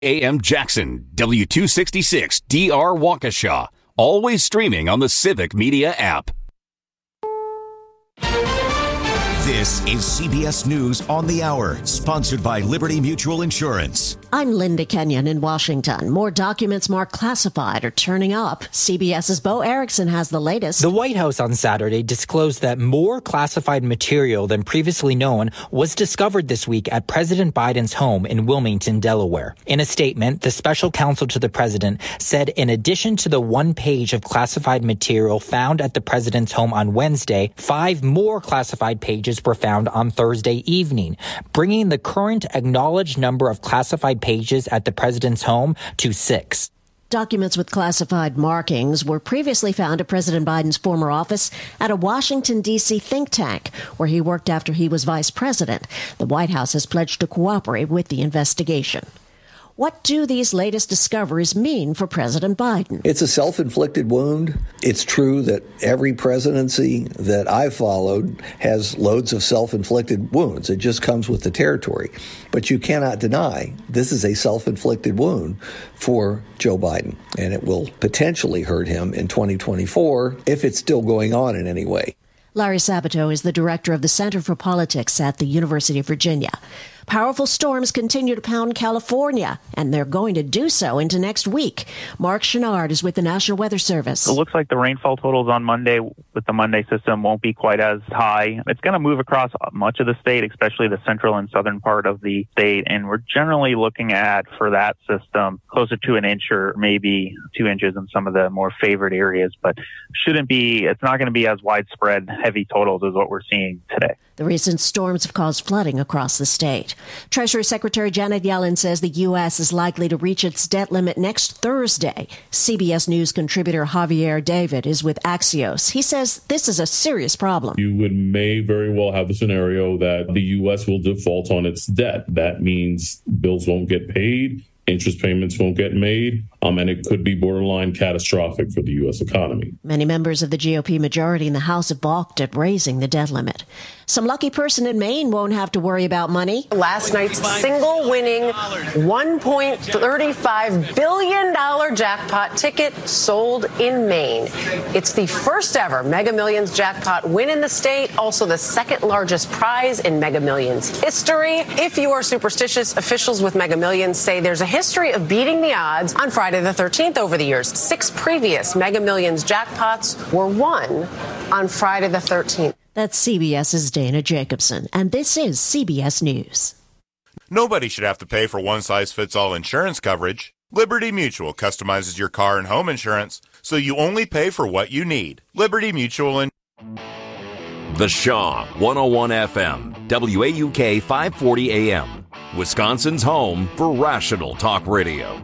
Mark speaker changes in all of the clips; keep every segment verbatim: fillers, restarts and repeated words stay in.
Speaker 1: A M Jackson, W two sixty-six D R Waukesha. Always streaming on the Civic Media app.
Speaker 2: This is C B S News on the Hour, sponsored by Liberty Mutual Insurance.
Speaker 3: I'm Linda Kenyon in Washington. More documents marked classified are turning up. CBS's Bo Erickson has the latest.
Speaker 4: The White House on Saturday disclosed that more classified material than previously known was discovered this week at President Biden's home in Wilmington, Delaware. In a statement, the special counsel to the president said in addition to the one page of classified material found at the president's home on Wednesday, five more classified pages were found on Thursday evening, bringing the current acknowledged number of classified pages at the president's home to six.
Speaker 3: Documents with classified markings were previously found at President Biden's former office at a Washington, D C think tank, where he worked after he was vice president. The White House has pledged to cooperate with the investigation. What do these latest discoveries mean for President Biden?
Speaker 5: It's a self-inflicted wound. It's true that every presidency that I've followed has loads of self-inflicted wounds. It just comes with the territory. But you cannot deny this is a self-inflicted wound for Joe Biden, and it will potentially hurt him in twenty twenty-four if it's still going on in any way.
Speaker 3: Larry Sabato is the director of the Center for Politics at the University of Virginia. Powerful storms continue to pound California, and they're going to do so into next week. Mark Chenard is with the National Weather Service.
Speaker 6: It looks like the rainfall totals on Monday with the Monday system won't be quite as high. It's going to move across much of the state, especially the central and southern part of the state, and we're generally looking at, for that system, closer to an inch or maybe two inches in some of the more favored areas, but shouldn't be, it's not going to be as widespread heavy totals as what we're seeing today.
Speaker 3: The recent storms have caused flooding across the state. Treasury Secretary Janet Yellen says the U S is likely to reach its debt limit next Thursday. C B S News contributor Javier David is with Axios. He says this is a serious problem.
Speaker 7: You would may very well have the scenario that the U S will default on its debt. That means bills won't get paid, interest payments won't get made, um, and it could be borderline catastrophic for the U S economy.
Speaker 3: Many members of the G O P majority in the House have balked at raising the debt limit. Some lucky person in Maine won't have to worry about money.
Speaker 8: Last night's single-winning one point three five billion dollars jackpot ticket sold in Maine. It's the first ever Mega Millions jackpot win in the state, also the second largest prize in Mega Millions history. If you are superstitious, officials with Mega Millions say there's a history of beating the odds on Friday the thirteenth over the years. Six previous Mega Millions jackpots were won on Friday the thirteenth.
Speaker 3: That's CBS's Dana Jacobson, and this is C B S News.
Speaker 9: Nobody should have to pay for one-size-fits-all insurance coverage. Liberty Mutual customizes your car and home insurance, so you only pay for what you need. Liberty Mutual and
Speaker 1: The Shaw, one oh one F M, W A U K five forty A M, Wisconsin's home for rational talk radio.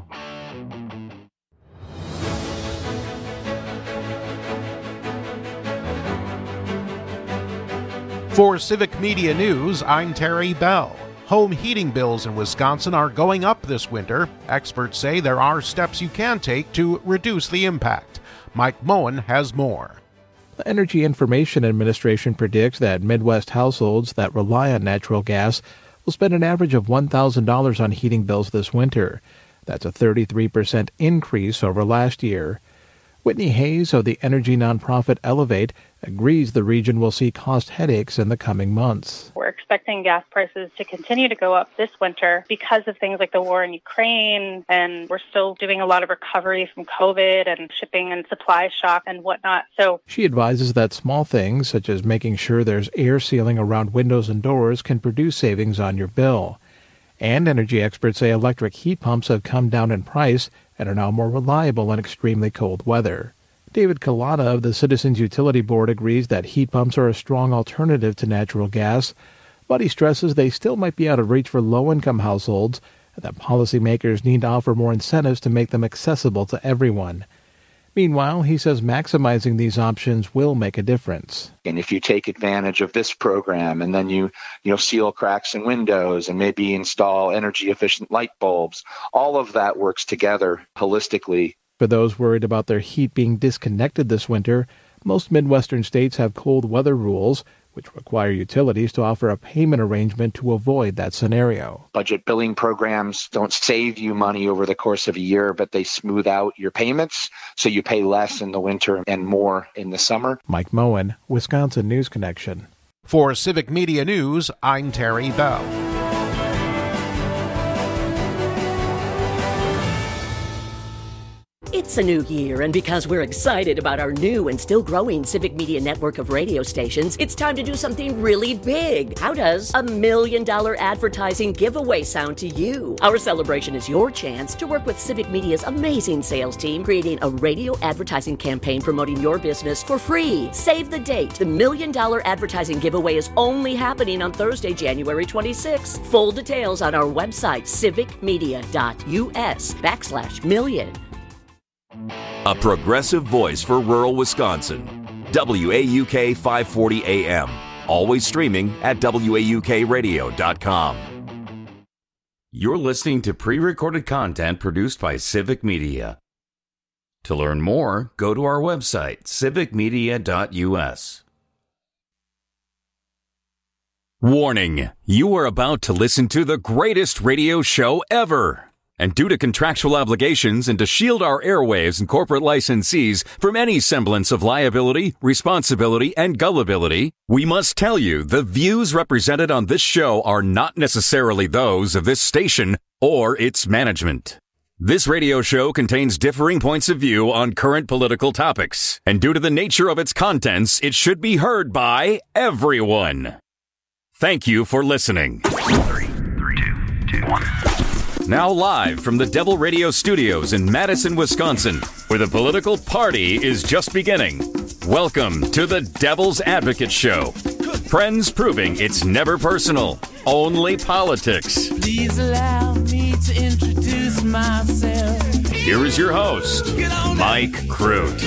Speaker 10: For Civic Media News, I'm Terry Bell. Home heating bills in Wisconsin are going up this winter. Experts say there are steps you can take to reduce the impact. Mike Moen has more.
Speaker 11: The Energy Information Administration predicts that Midwest households that rely on natural gas will spend an average of one thousand dollars on heating bills this winter. That's a thirty-three percent increase over last year. Whitney Hayes of the energy nonprofit Elevate agrees the region will see cost headaches in the coming months.
Speaker 12: We're expecting gas prices to continue to go up this winter because of things like the war in Ukraine, and we're still doing a lot of recovery from COVID and shipping and supply shock and whatnot. So
Speaker 11: she advises that small things, such as making sure there's air sealing around windows and doors, can produce savings on your bill. And energy experts say electric heat pumps have come down in price and are now more reliable in extremely cold weather. David Kalana of the Citizens Utility Board agrees that heat pumps are a strong alternative to natural gas, but he stresses they still might be out of reach for low-income households and that policymakers need to offer more incentives to make them accessible to everyone. Meanwhile, he says maximizing these options will make a difference.
Speaker 13: And if you take advantage of this program and then you, you know, seal cracks in windows and maybe install energy-efficient light bulbs, all of that works together holistically.
Speaker 11: For those worried about their heat being disconnected this winter, Most Midwestern states have cold weather rules, which require utilities to offer a payment arrangement to avoid that scenario.
Speaker 13: Budget billing programs don't save you money over the course of a year, but they smooth out your payments, so you pay less in the winter and more in the summer.
Speaker 11: Mike Moen, Wisconsin News Connection.
Speaker 10: For Civic Media News, I'm Terry Bell.
Speaker 14: It's a new year, and because we're excited about our new and still growing Civic Media network of radio stations, it's time to do something really big. How does a million dollar advertising giveaway sound to you? Our celebration is your chance to work with Civic Media's amazing sales team, creating a radio advertising campaign promoting your business for free. Save the date. The million dollar advertising giveaway is only happening on Thursday, January twenty-sixth. Full details on our website, civicmedia.us backslash million.
Speaker 1: A progressive voice for rural Wisconsin. W A U K five forty A M. Always streaming at W A U K radio dot com. You're listening to pre-recorded content produced by Civic Media. To learn more, go to our website, civic media dot u s. Warning, you are about to listen to the greatest radio show ever. And due to contractual obligations and to shield our airwaves and corporate licensees from any semblance of liability, responsibility, and gullibility, we must tell you the views represented on this show are not necessarily those of this station or its management. This radio show contains differing points of view on current political topics, and due to the nature of its contents, it should be heard by everyone. Thank you for listening. Three, three, two, two, one. Now live from the Devil Radio Studios in Madison, Wisconsin, where the political party is just beginning. Welcome to the Devil's Advocate Show. Friends proving it's never personal, only politics.
Speaker 15: Please allow me to introduce myself.
Speaker 1: Here is your host, Mike Crute.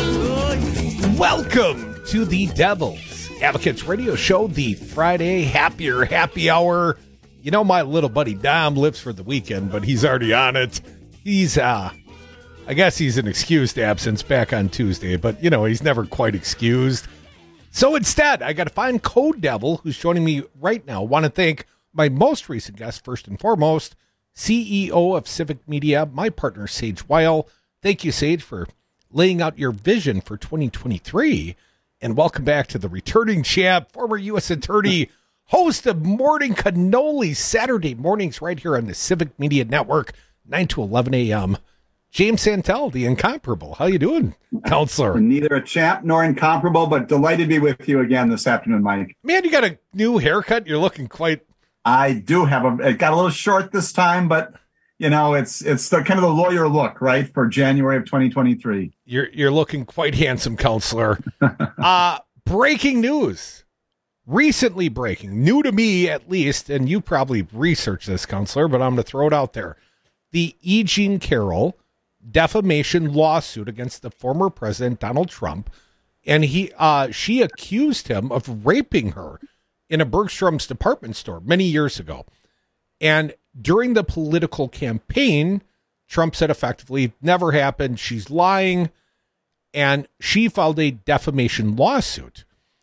Speaker 10: Welcome to the Devil's Advocates Radio Show, the Friday Happier Happy Hour. You know, my little buddy Dom lives for the weekend, but he's already on it. He's, uh, I guess he's an excused absence back on Tuesday, but, you know, he's never quite excused. So instead, I got to find Code Devil, who's joining me right now. Want to thank my most recent guest, first and foremost, C E O of Civic Media, my partner, Sage Weil. Thank you, Sage, for laying out your vision for twenty twenty-three. And welcome back to the returning champ, former U S attorney, host of Morning Cannoli Saturday mornings right here on the Civic Media Network, nine to eleven a.m. James Santel, the incomparable. How you doing, counselor?
Speaker 16: Neither a champ nor incomparable, but delighted to be with you again this afternoon, Mike.
Speaker 10: Man, you got a new haircut. You're looking quite...
Speaker 16: I do have a... It got a little short this time, but, you know, it's it's the kind of the lawyer look, right, for January of twenty twenty-three.
Speaker 10: You're, you're looking quite handsome, counselor. uh, breaking news. Recently breaking, new to me at least, and you probably researched this, counselor, but I'm going to throw it out there. The E. Jean Carroll defamation lawsuit against the former president, Donald Trump, and he, uh, she accused him of raping her in a Bergstrom's department store many years ago. And during the political campaign, Trump said effectively, never happened, she's lying, and she filed a defamation lawsuit.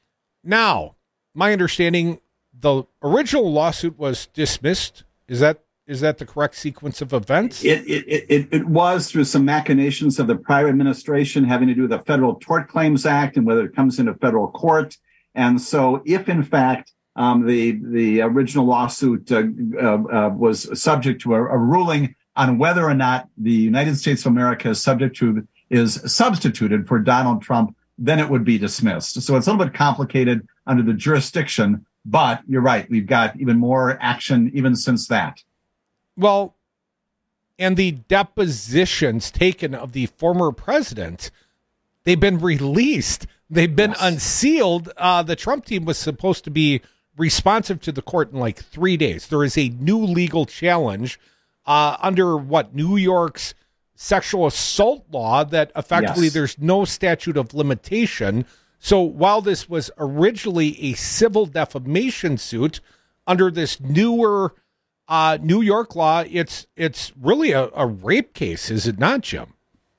Speaker 10: Now, my understanding, the original lawsuit was dismissed. Is that is that the correct sequence of events?
Speaker 16: It it it, it was through some machinations of the prior administration having to do with the Federal Tort Claims Act and whether it comes into federal court. And so if, in fact, um, the the original lawsuit uh, uh, uh, was subject to a, a ruling on whether or not the United States of America is subject to is substituted for Donald Trump, then it would be dismissed. So it's a little bit complicated under the jurisdiction, but you're right. We've got even more action even since that.
Speaker 10: Well, and the depositions taken of the former president, they've been released. They've been yes. unsealed. Uh, the Trump team was supposed to be responsive to the court in like three days. There is a new legal challenge uh, under what, New York's sexual assault law that effectively yes. there's no statute of limitation. So while this was originally a civil defamation suit under this newer uh, New York law, it's it's really a, a rape case, is it not, Jim?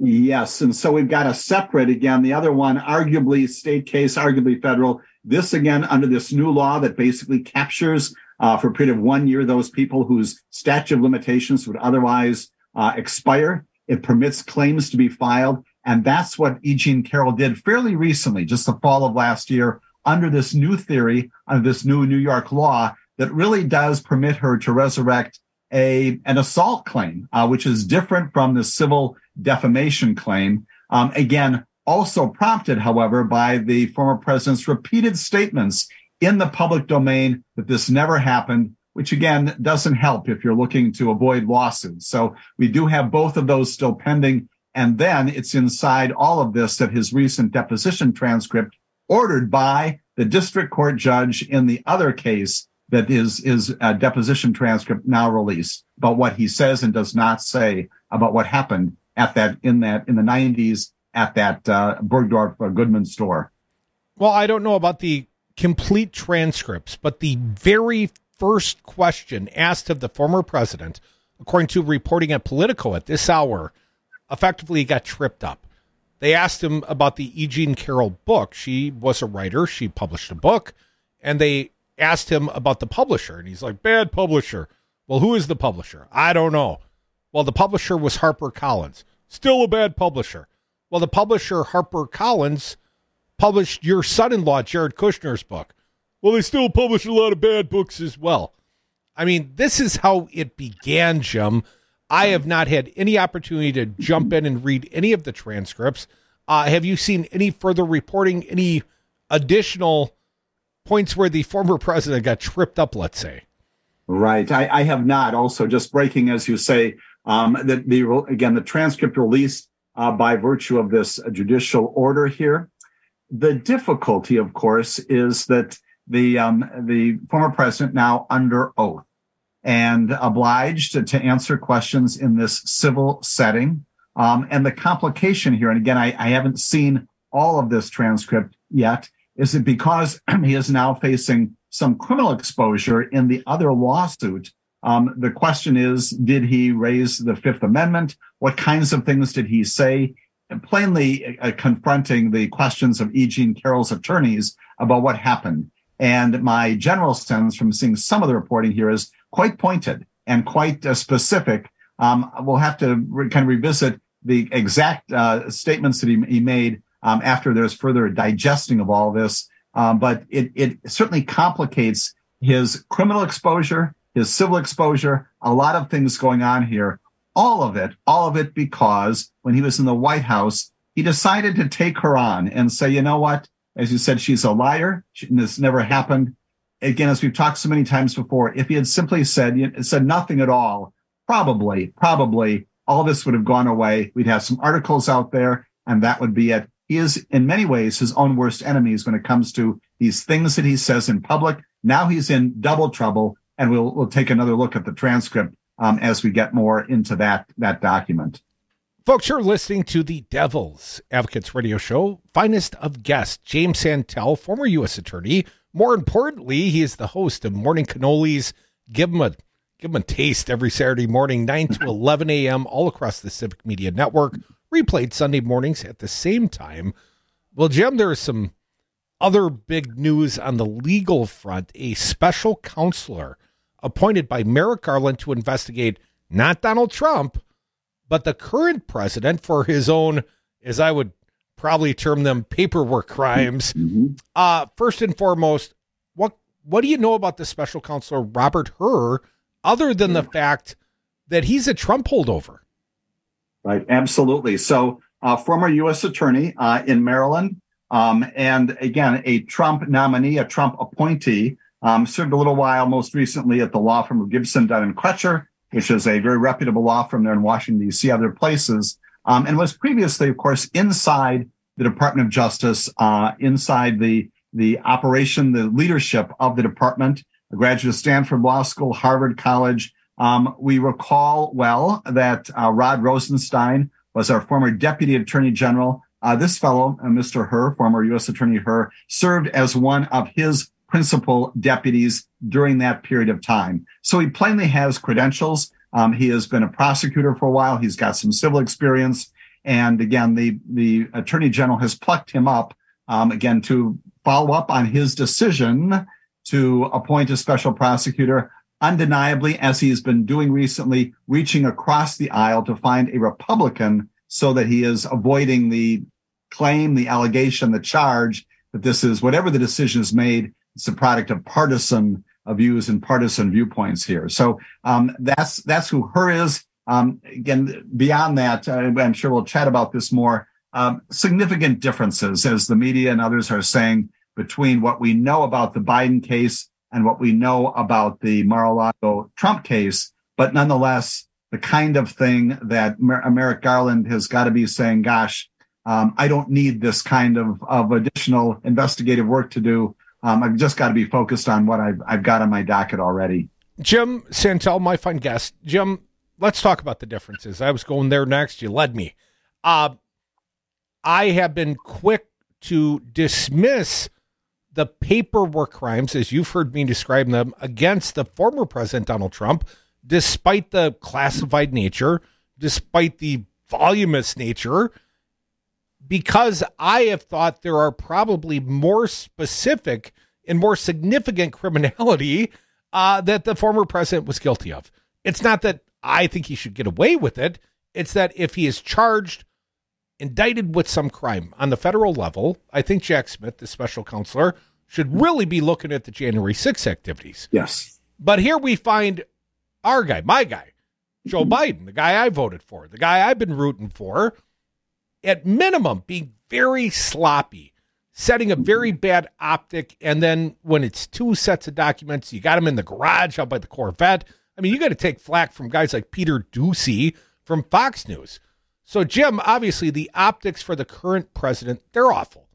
Speaker 16: Yes. And so we've got a separate, again, the other one, arguably state case, arguably federal. This, again, under this new law that basically captures uh, for a period of one year those people whose statute of limitations would otherwise uh, expire. It permits claims to be filed. And that's what E. Jean Carroll did fairly recently, just the fall of last year, under this new theory, under this new New York law that really does permit her to resurrect a an assault claim, uh, which is different from the civil defamation claim. Um, again, also prompted, however, by the former president's repeated statements in the public domain that this never happened, which again doesn't help if you're looking to avoid lawsuits. So we do have both of those still pending. And then it's inside all of this that his recent deposition transcript ordered by the district court judge in the other case that is his uh, deposition transcript now released about what he says and does not say about what happened at that in that in the nineties at that uh, Bergdorf uh, Goodman store.
Speaker 10: Well, I don't know about the complete transcripts, but the very first question asked of the former president, according to reporting at Politico at this hour, effectively got tripped up. They asked him about the E. Jean Carroll book. She was a writer. She published a book, and they asked him about the publisher, and he's like, bad publisher. Well, who is the publisher? I don't know. Well, the publisher was HarperCollins. Still a bad publisher. Well, the publisher, HarperCollins, published your son-in-law, Jared Kushner's book. Well, they still publish a lot of bad books as well. I mean, this is how it began, Jim. I have not had any opportunity to jump in and read any of the transcripts. Uh, have you seen any further reporting, any additional points where the former president got tripped up, let's say?
Speaker 16: Right. I, I have not. Also, just breaking, as you say, um, that the again, the transcript released uh, by virtue of this judicial order here. The difficulty, of course, is that the um, the former president now under oath and obliged to, to answer questions in this civil setting. Um, and the complication here, and again, I, I haven't seen all of this transcript yet, is that because he is now facing some criminal exposure in the other lawsuit, um, the question is, did he raise the Fifth Amendment? What kinds of things did he say? And plainly uh, confronting the questions of E. Jean Carroll's attorneys about what happened. And my general sense from seeing some of the reporting here is quite pointed and quite uh, specific. Um, we'll have to re- kind of revisit the exact uh, statements that he, he made um, after there's further digesting of all this. Um, but it, it certainly complicates his criminal exposure, his civil exposure, a lot of things going on here. All of it, all of it because when he was in the White House, he decided to take her on and say, you know what? As you said, she's a liar. She, this never happened. Again, as we've talked so many times before, if he had simply said, said nothing at all, probably, probably all this would have gone away. We'd have some articles out there, and that would be it. He is, in many ways, his own worst enemies when it comes to these things that he says in public. Now he's in double trouble, and we'll we'll take another look at the transcript um, as we get more into that that document.
Speaker 10: Folks, you're listening to the Devil's Advocates Radio Show. Finest of guests, James Santel, former U S attorney. More importantly, he is the host of Morning Cannolis. Give him a give him a taste every Saturday morning, nine to eleven a.m., all across the Civic Media Network. Replayed Sunday mornings at the same time. Well, Jim, there is some other big news on the legal front. A special counselor appointed by Merrick Garland to investigate not Donald Trump, but the current president for his own, as I would probably term them, paperwork crimes. Mm-hmm. Uh, first and foremost, what what do you know about the special counselor, Robert Hur, other than the fact that he's a Trump holdover?
Speaker 16: Right, absolutely. So, uh, former U S attorney uh, in Maryland, um, and again, a Trump nominee, a Trump appointee, um, served a little while, most recently at the law firm of Gibson, Dunn and Crutcher, which is a very reputable law firm there in Washington, D C, other places, um, and was previously, of course, inside the Department of Justice, uh, inside the the operation, the leadership of the department, a graduate of Stanford Law School, Harvard College. Um, we recall well that uh, Rod Rosenstein was our former Deputy Attorney General. Uh, this fellow, uh, Mister Hur, former U S Attorney Hur, served as one of his principal deputies during that period of time. So he plainly has credentials. Um, he has been a prosecutor for a while. He's got some civil experience. And again, the, the Attorney General has plucked him up, um, again, to follow up on his decision to appoint a special prosecutor, undeniably, as he's been doing recently, reaching across the aisle to find a Republican so that he is avoiding the claim, the allegation, the charge that this is, whatever the decision is made, it's a product of partisan views and partisan viewpoints here. So um, that's that's who Hur is. Um, again, beyond that, uh, I'm sure we'll chat about this more. Um, significant differences, as the media and others are saying, between what we know about the Biden case and what we know about the Mar-a-Lago Trump case. But nonetheless, the kind of thing that Mer- Merrick Garland has got to be saying, gosh, um, I don't need this kind of, of additional investigative work to do. Um, I've just got to be focused on what I've, I've got on my docket already.
Speaker 10: Jim Santel, my fine guest. Jim, let's talk about the differences. I was going there next. You led me. Uh, I have been quick to dismiss the paperwork crimes, as you've heard me describe them, against the former President Donald Trump, despite the classified nature, despite the voluminous nature, because I have thought there are probably more specific and more significant criminality uh, that the former president was guilty of. It's not that I think he should get away with it. It's that if he is charged, indicted with some crime on the federal level, I think Jack Smith, the special counselor, should really be looking at the January sixth activities.
Speaker 16: Yes.
Speaker 10: But here we find our guy, my guy, Joe Biden, the guy I voted for, the guy I've been rooting for, at minimum being very sloppy, setting a very bad optic, and then when it's two sets of documents, you got them in the garage out by the Corvette. I mean, you got to take flack from guys like Peter Doocy from Fox News. So, Jim, obviously the optics for the current president, they're awful.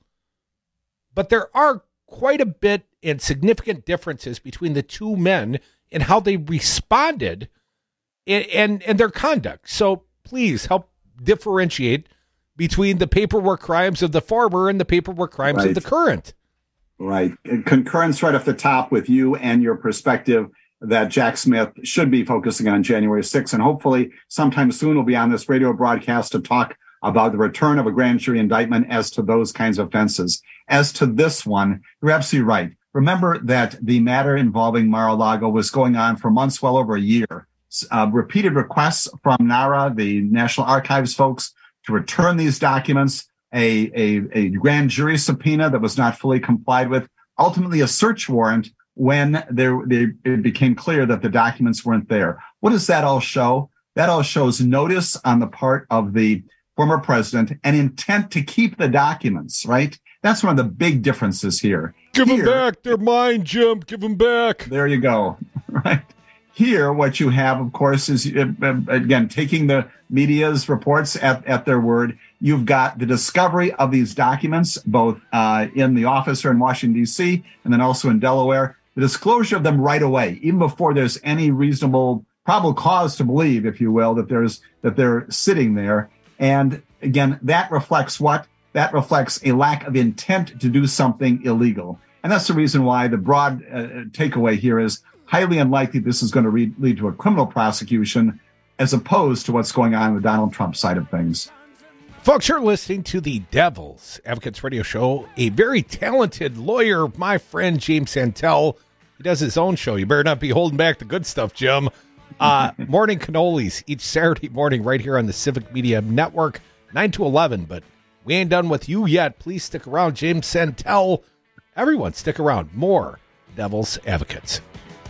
Speaker 10: But there are quite a bit and significant differences between the two men in how they responded and, and, and their conduct. So please help differentiate between the paperwork crimes of the former and the paperwork crimes
Speaker 16: right.
Speaker 10: of the current.
Speaker 16: Right. Concurrence right off the top with you and your perspective that Jack Smith should be focusing on January sixth. And hopefully sometime soon we'll be on this radio broadcast to talk about the return of a grand jury indictment as to those kinds of offenses. As to this one, you're absolutely right. Remember that the matter involving Mar-a-Lago was going on for months, well over a year. Uh, repeated requests from NARA, the National Archives folks, to return these documents, a, a, a grand jury subpoena that was not fully complied with, ultimately a search warrant when there, they, it became clear that the documents weren't there. What does that all show? That all shows notice on the part of the former president and intent to keep the documents, right? That's one of the big differences here.
Speaker 10: Give
Speaker 16: here,
Speaker 10: them back. They're mine, Jim. Give them back.
Speaker 16: There you go. Right. Here, what you have, of course, is, again, taking the media's reports at, at their word. You've got the discovery of these documents, both uh, in the office here in Washington, D C, and then also in Delaware. The disclosure of them right away, even before there's any reasonable, probable cause to believe, if you will, that there's that they're sitting there. And again, that reflects what? That reflects a lack of intent to do something illegal. And that's the reason why the broad uh, takeaway here is highly unlikely this is going to re- lead to a criminal prosecution, as opposed to what's going on with Donald Trump side of things.
Speaker 10: Folks, you're listening to the Devil's Advocates Radio Show. A very talented lawyer, my friend James Santel. He does his own show. You better not be holding back the good stuff, Jim. Uh, morning cannolis each Saturday morning right here on the Civic Media Network, nine to eleven. But we ain't done with you yet. Please stick around. James Santel. Everyone, stick around. More Devil's Advocates.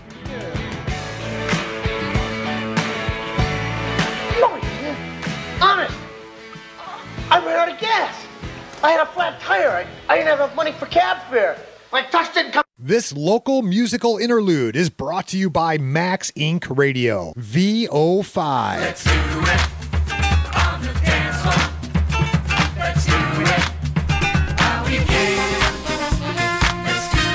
Speaker 17: Honest, I ran out of gas. I had a flat tire. I, I didn't have enough money for cab fare. My tux didn't come.
Speaker 18: This local musical interlude is brought to you by Max Incorporated. Radio, V O five.
Speaker 15: Let's do it on the dance floor. Let's do it how we can. Let's do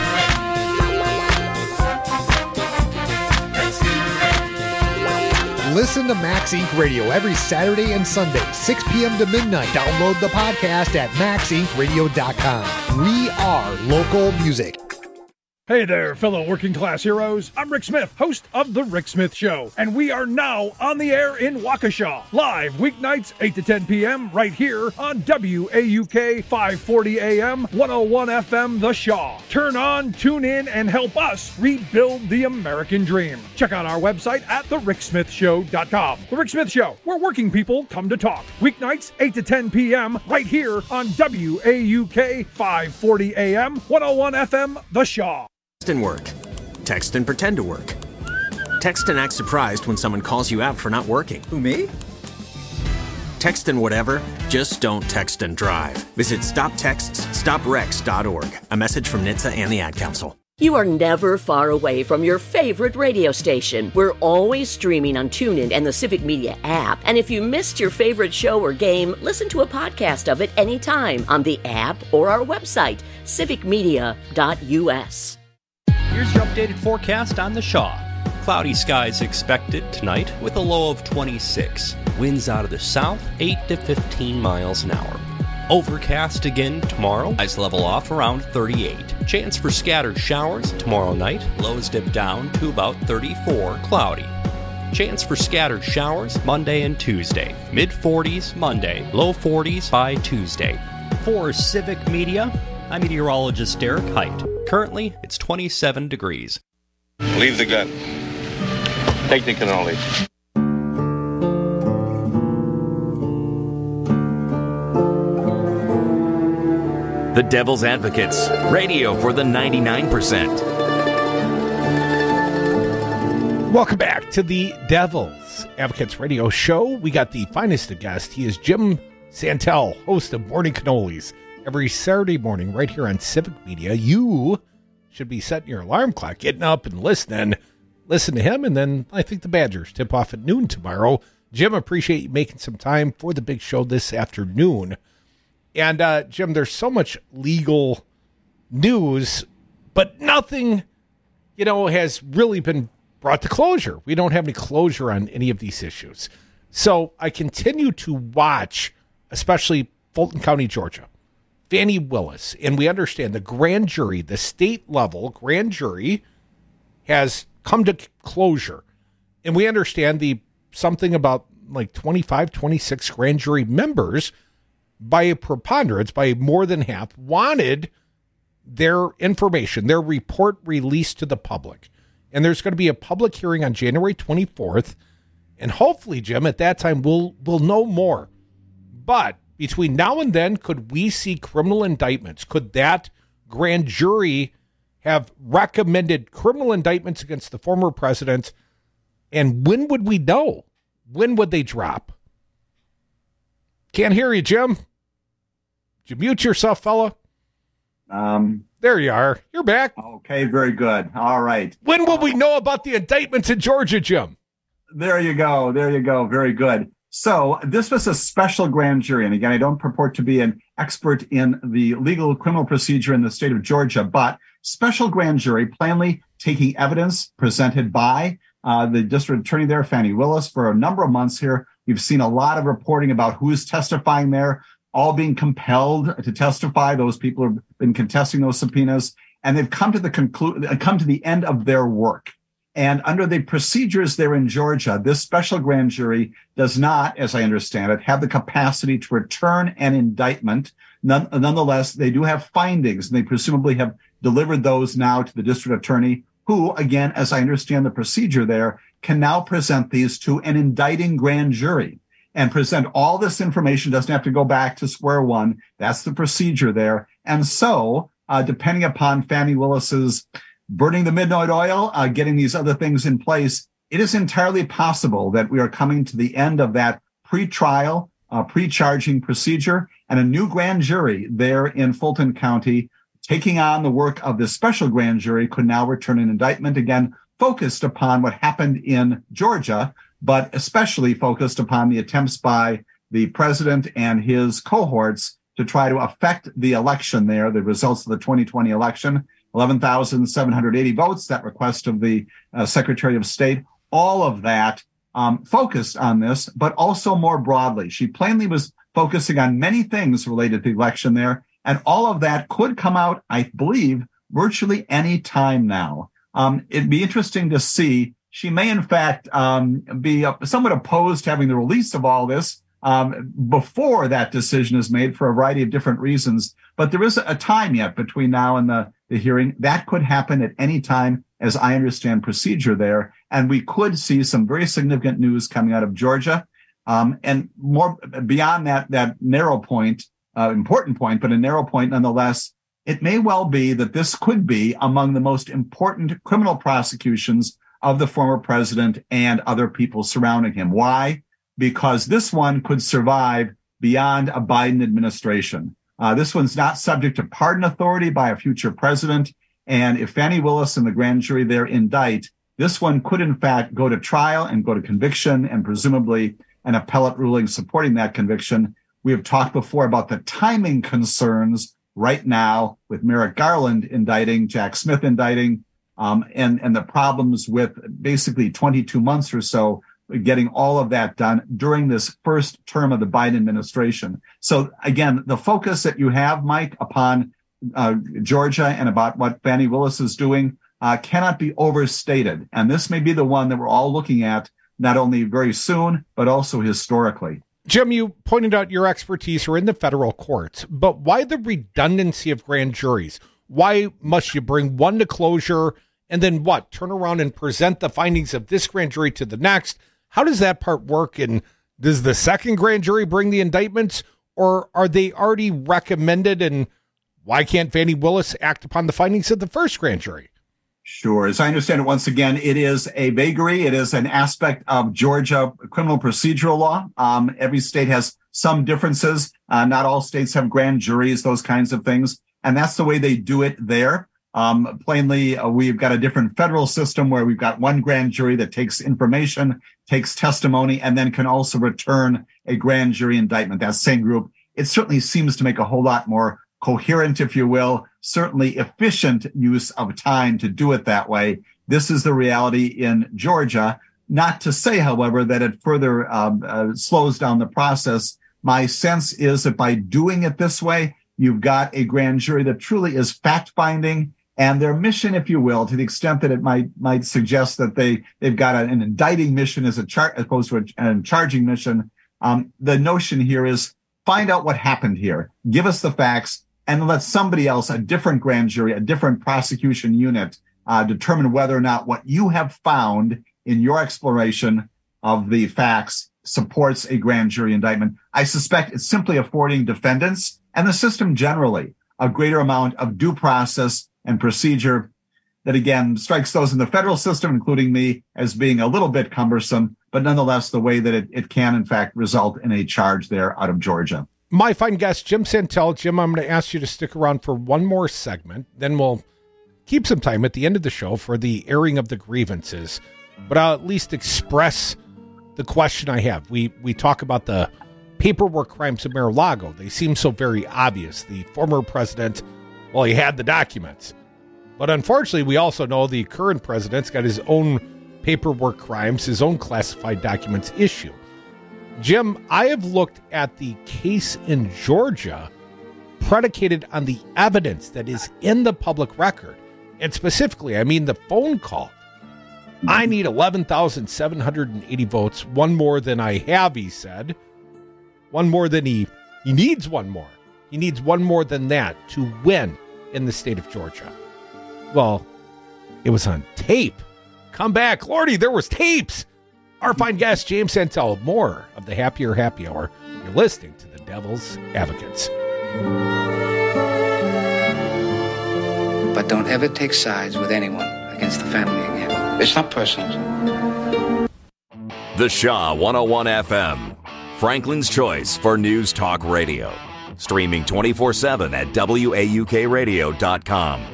Speaker 15: it. Let's do it.
Speaker 18: Listen to Max Incorporated. Radio every Saturday and Sunday, six p.m. to midnight. Download the podcast at max inc radio dot com. We are local music.
Speaker 19: Hey there, fellow working class heroes. I'm Rick Smith, host of The Rick Smith Show, and we are now on the air in Waukesha, live weeknights eight to ten p.m. right here on W A U K five forty A M, one oh one F M The Shaw. Turn on, tune in, and help us rebuild the American dream. Check out our website at the rick smith show dot com. The Rick Smith Show, where working people come to talk. Weeknights eight to ten p.m. right here on W A U K five forty A M, one oh one F M The Shaw.
Speaker 20: Text and work. Text and pretend to work. Text and act surprised when someone calls you out for not working. Who, me? Text and whatever, just don't text and drive. Visit stop texts stop wrecks dot org. A message from N H T S A and the Ad Council.
Speaker 14: You are never far away from your favorite radio station. We're always streaming on TuneIn and the Civic Media app. And if you missed your favorite show or game, listen to a podcast of it anytime on the app or our website, civic media dot u s.
Speaker 21: Here's your updated forecast on the Shaw. Cloudy skies expected tonight with a low of twenty-six. Winds out of the south, eight to fifteen miles an hour. Overcast again tomorrow. Highs level off around thirty-eight. Chance for scattered showers tomorrow night. Lows dip down to about thirty-four. Cloudy. Chance for scattered showers Monday and Tuesday. mid forties Monday, low forties by Tuesday. For Civic Media, I'm meteorologist Derek Height. Currently, it's twenty-seven degrees.
Speaker 22: Leave the gun. Take the cannoli.
Speaker 1: The Devil's Advocates, radio for the ninety-nine percent.
Speaker 10: Welcome back to the Devil's Advocates radio show. We got the finest of guests. He is Jim Santel, host of Morning Cannolis. Every Saturday morning right here on Civic Media. You should be setting your alarm clock, getting up and listening. Listen to him, and then I think the Badgers tip off at noon tomorrow. Jim, appreciate you making some time for the big show this afternoon. And, uh, Jim, there's so much legal news, but nothing, you know, has really been brought to closure. We don't have any closure on any of these issues. So I continue to watch, especially Fulton County, Georgia. Fani Willis, and we understand the grand jury, the state level grand jury has come to closure. And we understand the something about like twenty-five, twenty-six grand jury members by a preponderance, by more than half, wanted their information, their report released to the public. And there's going to be a public hearing on January twenty-fourth. And hopefully, Jim, at that time, we'll, we'll know more. But between now and then, could we see criminal indictments? Could that grand jury have recommended criminal indictments against the former president? And when would we know? When would they drop? Can't hear you, Jim. Did you mute yourself, fella?
Speaker 16: Um,
Speaker 10: there you are. You're back.
Speaker 16: Okay, very good. All right.
Speaker 10: When will we know about the indictments in Georgia, Jim?
Speaker 16: There you go. There you go. Very good. So this was a special grand jury. And again, I don't purport to be an expert in the legal criminal procedure in the state of Georgia, but special grand jury plainly taking evidence presented by uh, the district attorney there, Fani Willis, for a number of months here. We've seen a lot of reporting about who's testifying there, all being compelled to testify. Those people have been contesting those subpoenas, and they've come to the conclu- come to the end of their work. And under the procedures there in Georgia, this special grand jury does not, as I understand it, have the capacity to return an indictment. None, nonetheless, they do have findings, and they presumably have delivered those now to the district attorney, who, again, as I understand the procedure there, can now present these to an indicting grand jury and present all this information. Doesn't have to go back to square one. That's the procedure there. And so, uh, depending upon Fani Willis's burning the midnight oil, uh, getting these other things in place, it is entirely possible that we are coming to the end of that pre-trial, uh, pre-charging procedure, and a new grand jury there in Fulton County, taking on the work of this special grand jury, could now return an indictment, again, focused upon what happened in Georgia, but especially focused upon the attempts by the president and his cohorts to try to affect the election there, the results of the twenty twenty election. eleven thousand seven hundred eighty votes, that request of the uh, Secretary of State, all of that um, focused on this, but also more broadly. She plainly was focusing on many things related to the election there, and all of that could come out, I believe, virtually any time now. Um, it'd be interesting to see. She may, in fact, um, be uh, somewhat opposed to having the release of all this um, before that decision is made for a variety of different reasons. But there is a time yet between now and the, the hearing. That could happen at any time, as I understand procedure there. And we could see some very significant news coming out of Georgia. Um, and more beyond that, that narrow point, uh, important point, but a narrow point nonetheless, it may well be that this could be among the most important criminal prosecutions of the former president and other people surrounding him. Why? Because this one could survive beyond a Biden administration. Uh, this one's not subject to pardon authority by a future president. And if Fani Willis and the grand jury there indict, this one could, in fact, go to trial and go to conviction and presumably an appellate ruling supporting that conviction. We have talked before about the timing concerns right now with Merrick Garland indicting, Jack Smith indicting, um, and, and the problems with basically twenty-two months or so getting all of that done during this first term of the Biden administration. So again, the focus that you have, Mike, upon uh, Georgia and about what Fani Willis is doing uh, cannot be overstated. And this may be the one that we're all looking at not only very soon, but also historically.
Speaker 10: Jim, you pointed out your expertise are in the federal courts, but why the redundancy of grand juries? Why must you bring one to closure and then what? Turn around and present the findings of this grand jury to the next? How does that part work? And does the second grand jury bring the indictments, or are they already recommended? And why can't Fani Willis act upon the findings of the first grand jury?
Speaker 16: Sure. As I understand it, once again, it is a vagary. It is an aspect of Georgia criminal procedural law. Um, every state has some differences. Uh, not all states have grand juries, those kinds of things. And that's the way they do it there. Um, plainly, uh, we've got a different federal system where we've got one grand jury that takes information, takes testimony, and then can also return a grand jury indictment. That same group, it certainly seems to make a whole lot more coherent, if you will, certainly efficient use of time to do it that way. This is the reality in Georgia. Not to say, however, that it further um, uh, slows down the process. My sense is that by doing it this way, you've got a grand jury that truly is fact-finding, and their mission, if you will, to the extent that it might might suggest that they, they've got an indicting mission as, a char- as opposed to a, a charging mission. Um, the notion here is find out what happened here. Give us the facts, and let somebody else, a different grand jury, a different prosecution unit, uh, determine whether or not what you have found in your exploration of the facts supports a grand jury indictment. I suspect it's simply affording defendants and the system generally a greater amount of due process and procedure that, again, strikes those in the federal system, including me, as being a little bit cumbersome, but nonetheless the way that it, it can, in fact, result in a charge there out of Georgia.
Speaker 10: My fine guest, Jim Santel. Jim, I'm going to ask you to stick around for one more segment. Then we'll keep some time at the end of the show for the airing of the grievances. But I'll at least express the question I have. We we talk about the paperwork crimes of Mar-a-Lago. They seem so very obvious. The former president, well, he had the documents. But unfortunately, we also know the current president's got his own paperwork crimes, his own classified documents issue. Jim, I have looked at the case in Georgia predicated on the evidence that is in the public record. And specifically, I mean the phone call. I need eleven thousand seven hundred eighty votes, one more than I have, he said. One more than he, he needs one more. He needs one more than that to win in the state of Georgia. Well, it was on tape. Come back, Lordy, there was tapes. Our fine guest, James Santel, more of the Happier Happy Hour. You're listening to the Devil's Advocates.
Speaker 2: But don't ever take sides with anyone against the family again. It's not personal.
Speaker 1: The Shaw one oh one F M, Franklin's choice for news talk radio. Streaming twenty-four seven at W A U K radio dot com.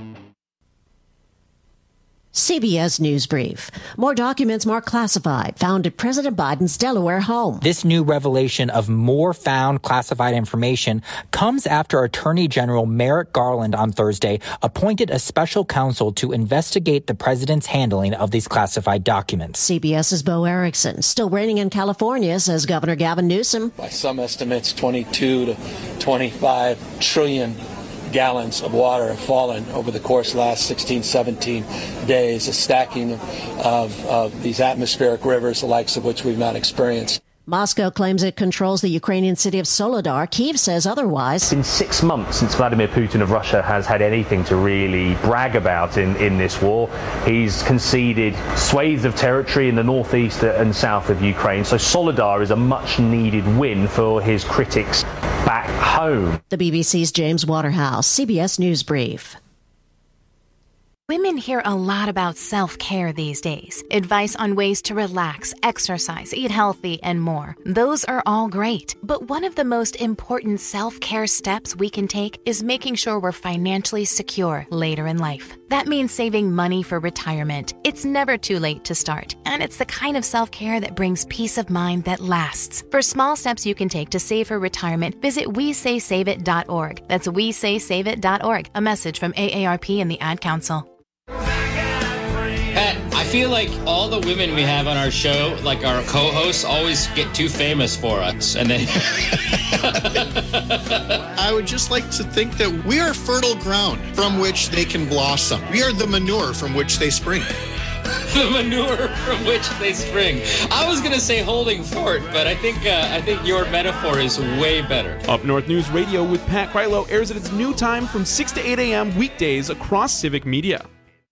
Speaker 3: C B S News Brief. More documents marked classified found at President Biden's Delaware home.
Speaker 4: This new revelation of more found classified information comes after Attorney General Merrick Garland on Thursday appointed a special counsel to investigate the president's handling of these classified documents.
Speaker 3: CBS's Bo Erickson. Still raining in California, says Governor Gavin Newsom.
Speaker 23: By some estimates, twenty-two to twenty-five trillion
Speaker 5: gallons of water have fallen over the course of the last sixteen, seventeen days, a stacking of, of these atmospheric rivers, the likes of which we've not experienced.
Speaker 3: Moscow claims it controls the Ukrainian city of Soledar. Kyiv says otherwise.
Speaker 6: It's been six months since Vladimir Putin of Russia has had anything to really brag about in, in this war. He's conceded swathes of territory in the northeast and south of Ukraine. So Soledar is a much-needed win for his critics back home.
Speaker 3: The B B C's James Waterhouse, C B S News Brief.
Speaker 23: Women hear a lot about self-care these days. Advice on ways to relax, exercise, eat healthy, and more. Those are all great. But one of the most important self-care steps we can take is making sure we're financially secure later in life. That means saving money for retirement. It's never too late to start. And it's the kind of self-care that brings peace of mind that lasts. For small steps you can take to save for retirement, visit we say save it dot org. That's we say save it dot org. A message from A A R P and the Ad Council.
Speaker 24: Pat, I feel like all the women we have on our show, like our co-hosts, always get too famous for us. And then
Speaker 25: I would just like to think that we are fertile ground from which they can blossom. We are the manure from which they spring.
Speaker 24: The manure from which they spring. I was going to say holding fort, but I think uh, I think your metaphor is way better.
Speaker 26: Up North News Radio with Pat Krylo airs at its new time from six to eight a.m. weekdays across Civic Media.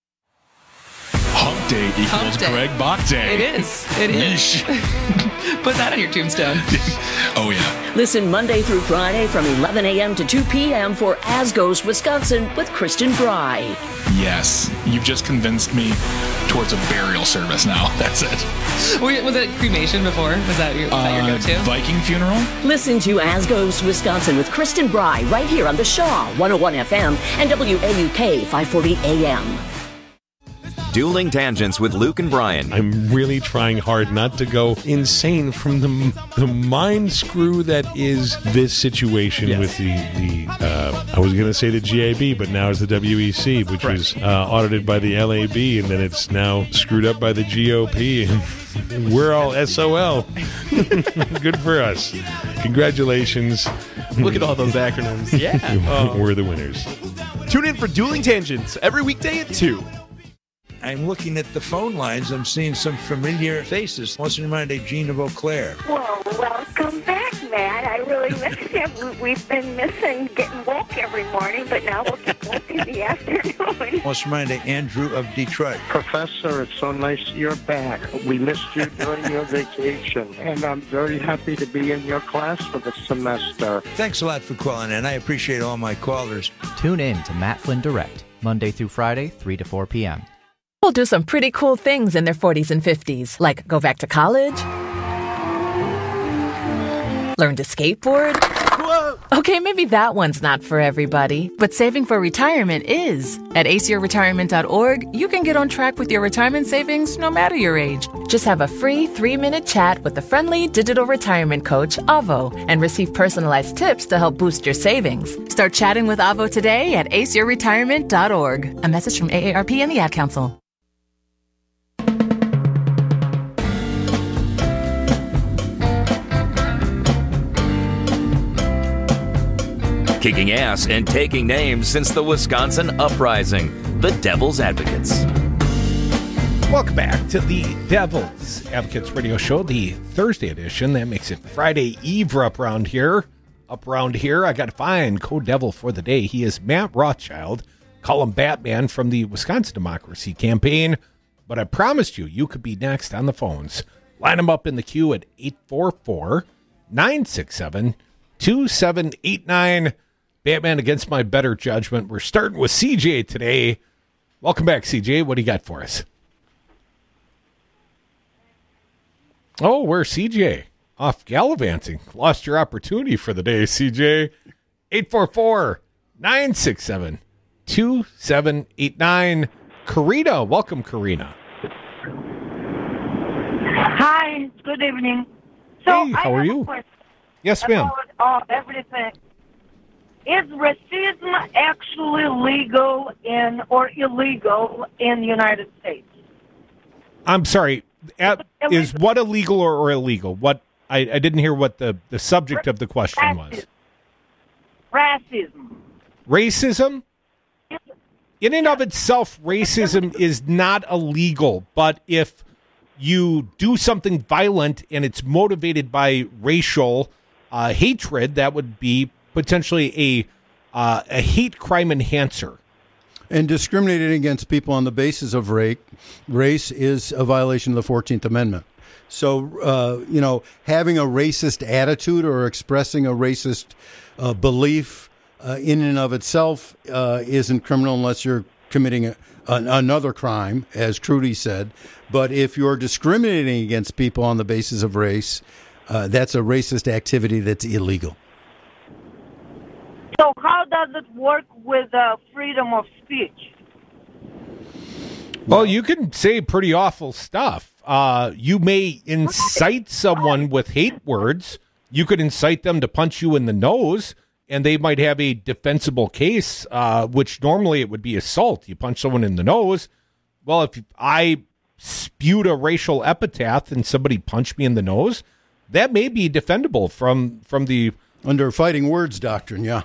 Speaker 27: Hump Day equals
Speaker 28: Hump Day.
Speaker 27: Greg Bach Day.
Speaker 28: It is. It is. Put that on your tombstone.
Speaker 27: Oh, yeah.
Speaker 14: Listen Monday through Friday from eleven a.m. to two p.m. for As Goes Wisconsin with Kristen Bry.
Speaker 27: Yes. You've just convinced me towards a burial service now. That's it.
Speaker 28: Wait, was it cremation before? Was that your, was that your
Speaker 27: Uh,
Speaker 28: go-to?
Speaker 27: Viking funeral?
Speaker 14: Listen to As Goes Wisconsin with Kristen Bry right here on the Shaw one oh one F M and W A U K five forty A M.
Speaker 1: Dueling Tangents with Luke and Brian.
Speaker 29: I'm really trying hard not to go insane from the the mind screw that is this situation yes. with the, the uh, I was going to say the G A B, but now it's the W E C, which right. was uh, audited by the L A B, and then it's now screwed up by the G O P, and we're all S O L. Good for us. Congratulations.
Speaker 26: Look at all those acronyms. Yeah.
Speaker 29: Oh. We're the winners.
Speaker 26: Tune in for Dueling Tangents every weekday at two.
Speaker 30: I'm looking at the phone lines. I'm seeing some familiar faces. What's in mind, Gene of Eau Claire?
Speaker 31: Well, welcome back, Matt. I really miss you. We've been missing getting woke every morning, but now we'll get woke in the afternoon.
Speaker 30: What's in mind, Andrew of Detroit?
Speaker 32: Professor, it's so nice you're back. We missed you during your vacation, and I'm very happy to be in your class for the semester.
Speaker 30: Thanks a lot for calling in. I appreciate all my callers.
Speaker 33: Tune in to Matt Flynn Direct, Monday through Friday, three to four p.m.
Speaker 34: People do some pretty cool things in their forties and fifties, like go back to college, learn to skateboard. Whoa. Okay, maybe that one's not for everybody, but saving for retirement is. At a c r retirement dot org, you can get on track with your retirement savings no matter your age. Just have a free three-minute chat with the friendly digital retirement coach, Avo, and receive personalized tips to help boost your savings. Start chatting with Avo today at a c r retirement dot org. A message from A A R P and the Ad Council.
Speaker 1: Kicking ass and taking names since the Wisconsin Uprising, the Devil's Advocates.
Speaker 10: Welcome back to the Devil's Advocates radio show, the Thursday edition. That makes it Friday Eve up around here. Up around here, I got to find co-devil for the day. He is Matt Rothschild. Call him Batman from the Wisconsin Democracy Campaign. But I promised you, you could be next on the phones. Line him up in the queue at eight four four, nine six seven, two seven eight nine. Batman against my better judgment. We're starting with C J today. Welcome back, C J. What do you got for us? Oh, where's C J? Off gallivanting. Lost your opportunity for the day, C J. eight four four, nine six seven, two seven eight nine. Karina. Welcome, Karina.
Speaker 31: Hi. Good evening. So
Speaker 10: hey, how
Speaker 31: I
Speaker 10: are you? Yes, ma'am.
Speaker 31: About, uh, everything. Is racism actually legal in or illegal in the United States?
Speaker 10: I'm sorry. At, is what illegal or, or illegal? What I, I didn't hear what the, the subject of the question was.
Speaker 31: Racism.
Speaker 10: Racism, in and of itself, racism is not illegal. But if you do something violent and it's motivated by racial uh, hatred, that would be potentially a uh, a hate crime enhancer.
Speaker 7: And discriminating against people on the basis of race, race is a violation of the fourteenth Amendment. So, uh, you know, having a racist attitude or expressing a racist uh, belief uh, in and of itself uh, isn't criminal unless you're committing a, an, another crime, as Trudy said. But if you're discriminating against people on the basis of race, uh, that's a racist activity that's illegal.
Speaker 31: So how does it work with uh, freedom of speech?
Speaker 10: Well, you can say pretty awful stuff. Uh, you may incite someone with hate words. You could incite them to punch you in the nose, and they might have a defensible case, uh, which normally it would be assault. You punch someone in the nose. Well, if I spewed a racial epithet and somebody punched me in the nose, that may be defendable from, from the...
Speaker 7: Under fighting words doctrine, yeah.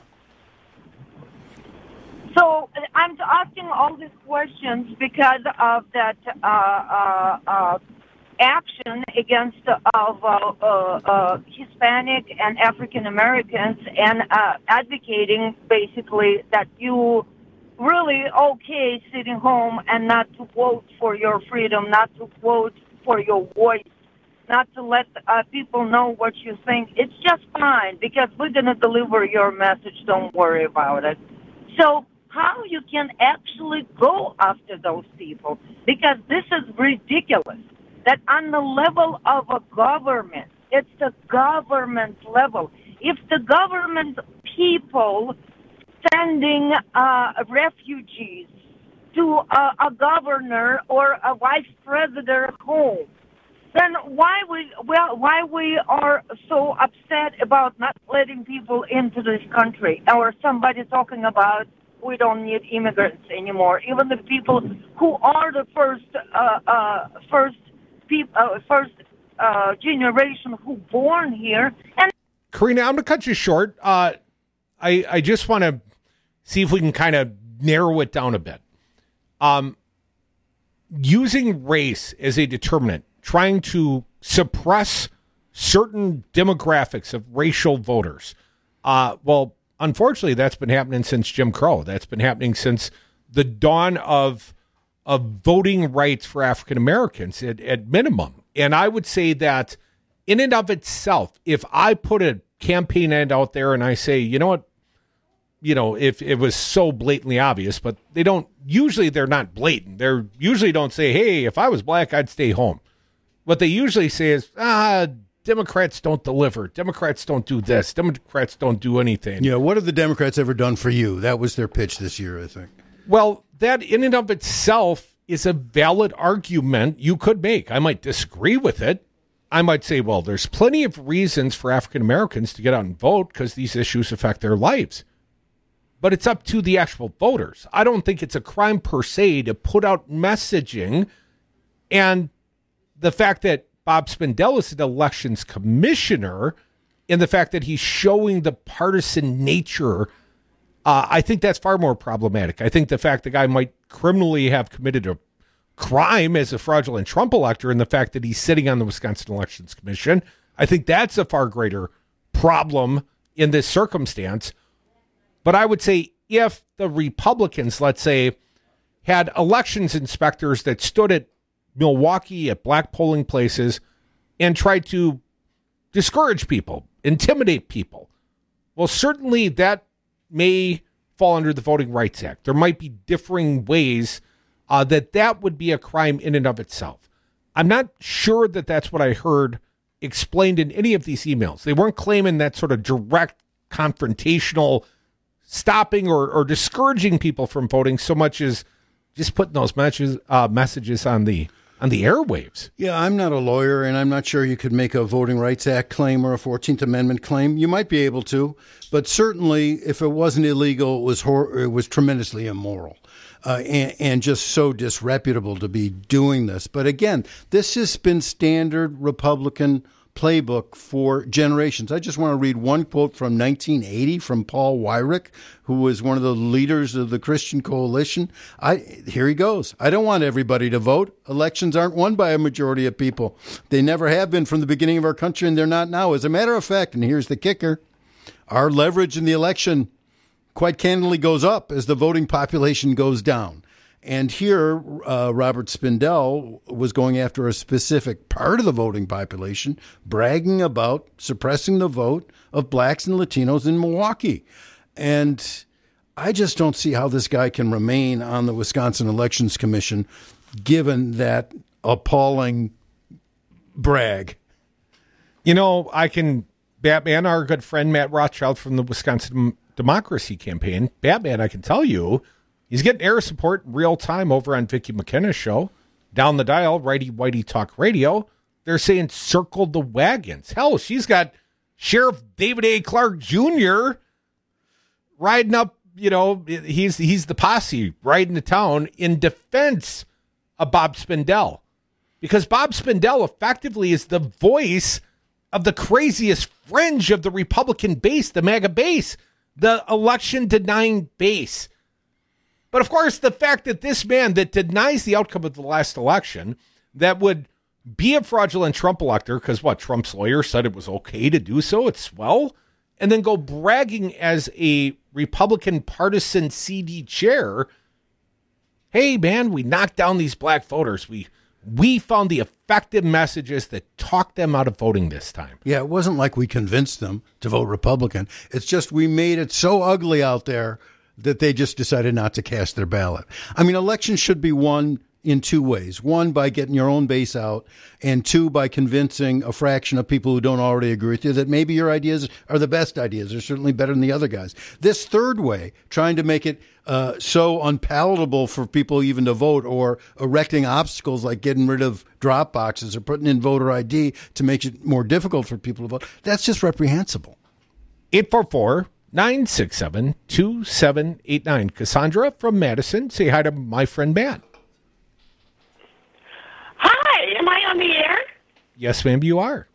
Speaker 31: So I'm asking all these questions because of that uh, uh, uh, action against of uh, uh, uh, Hispanic and African Americans, and uh, advocating basically that you really okay sitting home and not to vote for your freedom, not to vote for your voice, not to let uh, people know what you think. It's just fine because we're going to deliver your message. Don't worry about it. So how you can actually go after those people, because this is ridiculous, that on the level of a government, it's the government level. If the government people sending uh, refugees to a, a governor or a vice president home, then why we well why we are so upset about not letting people into this country, or somebody talking about we don't need immigrants anymore. Even the people who are the first, uh, uh, first, peop- uh, first uh, generation who born here. And
Speaker 10: Karina, I'm going to cut you short. Uh, I I just want to see if we can kind of narrow it down a bit. Um, using race as a determinant, trying to suppress certain demographics of racial voters. Uh, well. Unfortunately, that's been happening since Jim Crow. That's been happening since the dawn of of voting rights for African Americans at, at minimum. And I would say that in and of itself, if I put a campaign ad out there and I say, you know what, you know, if it was so blatantly obvious, but they don't, usually they're not blatant. They're usually don't say, hey, if I was black, I'd stay home. What they usually say is, ah, Democrats don't deliver. Democrats don't do this. Democrats don't do anything.
Speaker 7: Yeah, what have the Democrats ever done for you? That was their pitch this year, I think.
Speaker 10: Well, that in and of itself is a valid argument you could make. I might disagree with it. I might say, well, there's plenty of reasons for African Americans to get out and vote because these issues affect their lives. But it's up to the actual voters. I don't think it's a crime per se to put out messaging, and the fact that Bob Spindell is an elections commissioner, and the fact that he's showing the partisan nature, uh, I think that's far more problematic. I think the fact the guy might criminally have committed a crime as a fraudulent Trump elector, and the fact that he's sitting on the Wisconsin Elections Commission, I think that's a far greater problem in this circumstance. But I would say if the Republicans, let's say, had elections inspectors that stood at Milwaukee at black polling places and tried to discourage people, intimidate people, well, certainly that may fall under the Voting Rights Act. There might be differing ways uh, that that would be a crime in and of itself. I'm not sure that that's what I heard explained in any of these emails. They weren't claiming that sort of direct confrontational stopping or, or discouraging people from voting so much as just putting those messages, uh, messages on the on the airwaves.
Speaker 7: Yeah, I'm not a lawyer, and I'm not sure you could make a Voting Rights Act claim or a fourteenth Amendment claim. You might be able to, but certainly if it wasn't illegal, it was hor- it was tremendously immoral uh, and, and just so disreputable to be doing this. But again, this has been standard Republican playbook for generations. I just want to read one quote from nineteen eighty from Paul Weyrich, who was one of the leaders of the Christian Coalition. I here he goes. I don't want everybody to vote. Elections aren't won by a majority of people. They never have been from the beginning of our country, and they're not now. As a matter of fact, and here's the kicker, our leverage in the election quite candidly goes up as the voting population goes down. And here, uh, Robert Spindell was going after a specific part of the voting population, bragging about suppressing the vote of blacks and Latinos in Milwaukee. And I just don't see how this guy can remain on the Wisconsin Elections Commission, given that appalling brag.
Speaker 2: You know, I can, Batman, our good friend Matt Rothschild from the Wisconsin Democracy Campaign, Batman, I can tell you, he's getting air support real time over on Vicki McKenna's show. Down the dial, Righty Whitey Talk Radio. They're saying circle the wagons. Hell, she's got Sheriff David A. Clark Junior riding up, you know, he's he's the posse riding to town in defense of Bob Spindell. Because Bob Spindell effectively is the voice of the craziest fringe of the Republican base, the MAGA base, the election-denying base. But, of course, the fact that this man that denies the outcome of the last election, that would be a fraudulent Trump elector, because what, Trump's lawyer said it was okay to do so, it's swell, and then go bragging as a Republican partisan C D chair, hey, man, we knocked down these black voters. We we found the effective messages that talked them out of voting this time.
Speaker 7: Yeah, it wasn't like we convinced them to vote Republican. It's just we made it so ugly out there that they just decided not to cast their ballot. I mean, elections should be won in two ways. One, by getting your own base out, and two, by convincing a fraction of people who don't already agree with you that maybe your ideas are the best ideas, or certainly better than the other guys. This third way, trying to make it uh, so unpalatable for people even to vote, or erecting obstacles like getting rid of drop boxes or putting in voter I D to make it more difficult for people to vote, that's just reprehensible.
Speaker 2: eight four four, nine six seven, two seven eight nine. Cassandra from Madison, say hi to my friend Matt.
Speaker 8: Hi, am I on the air?
Speaker 2: Yes, ma'am, you are.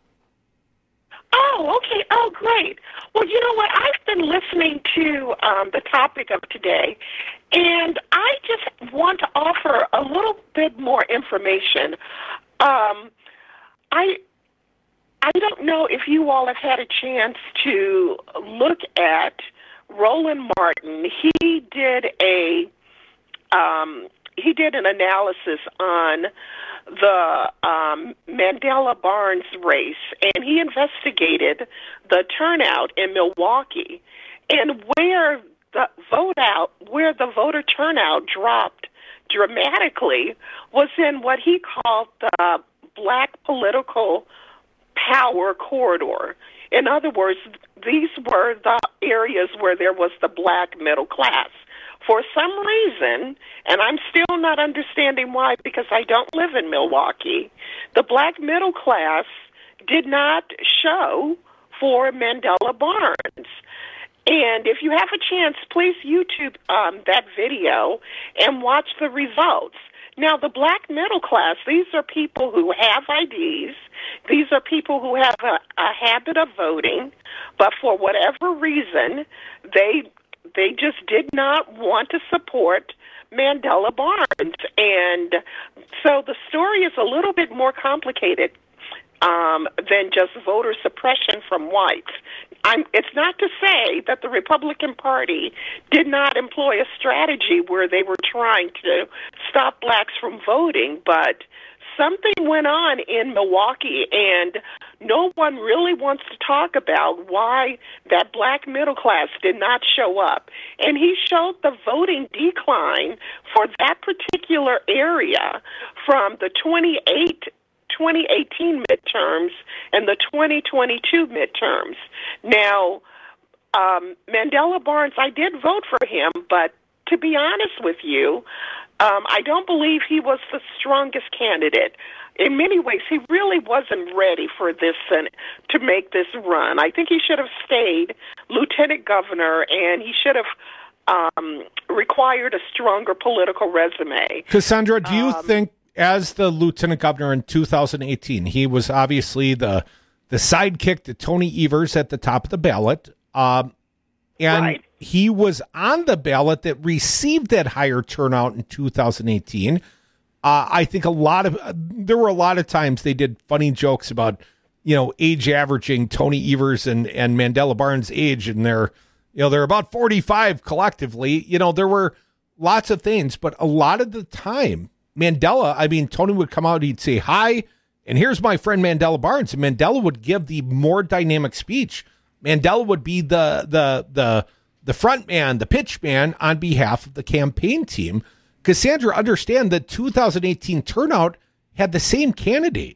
Speaker 8: Oh, okay. Oh, great. Well, you know what? I've been listening to um, the topic of today, and I just want to offer a little bit more information. Um, I I don't know if you all have had a chance to look at Roland Martin. He did a um, he did an analysis on the um, Mandela Barnes race, and he investigated the turnout in Milwaukee, and where the vote out, where the voter turnout dropped dramatically was in what he called the black political power corridor. In other words, these were the areas where there was the black middle class. For some reason, and I'm still not understanding why because I don't live in Milwaukee, the black middle class did not show for Mandela Barnes. And if you have a chance, please YouTube um, that video and watch the results. Now, the black middle class, these are people who have I Ds. These are people who have a, a habit of voting, but for whatever reason, they they just did not want to support Mandela Barnes. And so the story is a little bit more complicated um, than just voter suppression from whites. I'm, it's not to say that the Republican Party did not employ a strategy where they were trying to stop blacks from voting, but something went on in Milwaukee, and no one really wants to talk about why that black middle class did not show up. And he showed the voting decline for that particular area from the twenty-eight twenty eighteen midterms and the twenty twenty-two midterms. Now, um, Mandela Barnes, I did vote for him, but to be honest with you, um, I don't believe he was the strongest candidate. In many ways, he really wasn't ready for this uh, to make this run. I think he should have stayed lieutenant governor, and he should have um, required a stronger political resume.
Speaker 2: Cassandra, do you
Speaker 8: um,
Speaker 2: think, as the lieutenant governor in two thousand eighteen, he was obviously the the sidekick to Tony Evers at the top of the ballot. Um, and
Speaker 8: Right.
Speaker 2: he was on the ballot that received that higher turnout in two thousand eighteen. Uh, I think a lot of, uh, there were a lot of times they did funny jokes about, you know, age averaging Tony Evers and, and Mandela Barnes' age, and they're, you know, they're about forty-five collectively. You know, there were lots of things, but a lot of the time, Mandela, I mean, Tony would come out, he'd say, hi, and here's my friend Mandela Barnes, and Mandela would give the more dynamic speech. Mandela would be the the the the front man, the pitch man on behalf of the campaign team. Cassandra, understand that two thousand eighteen turnout had the same candidate.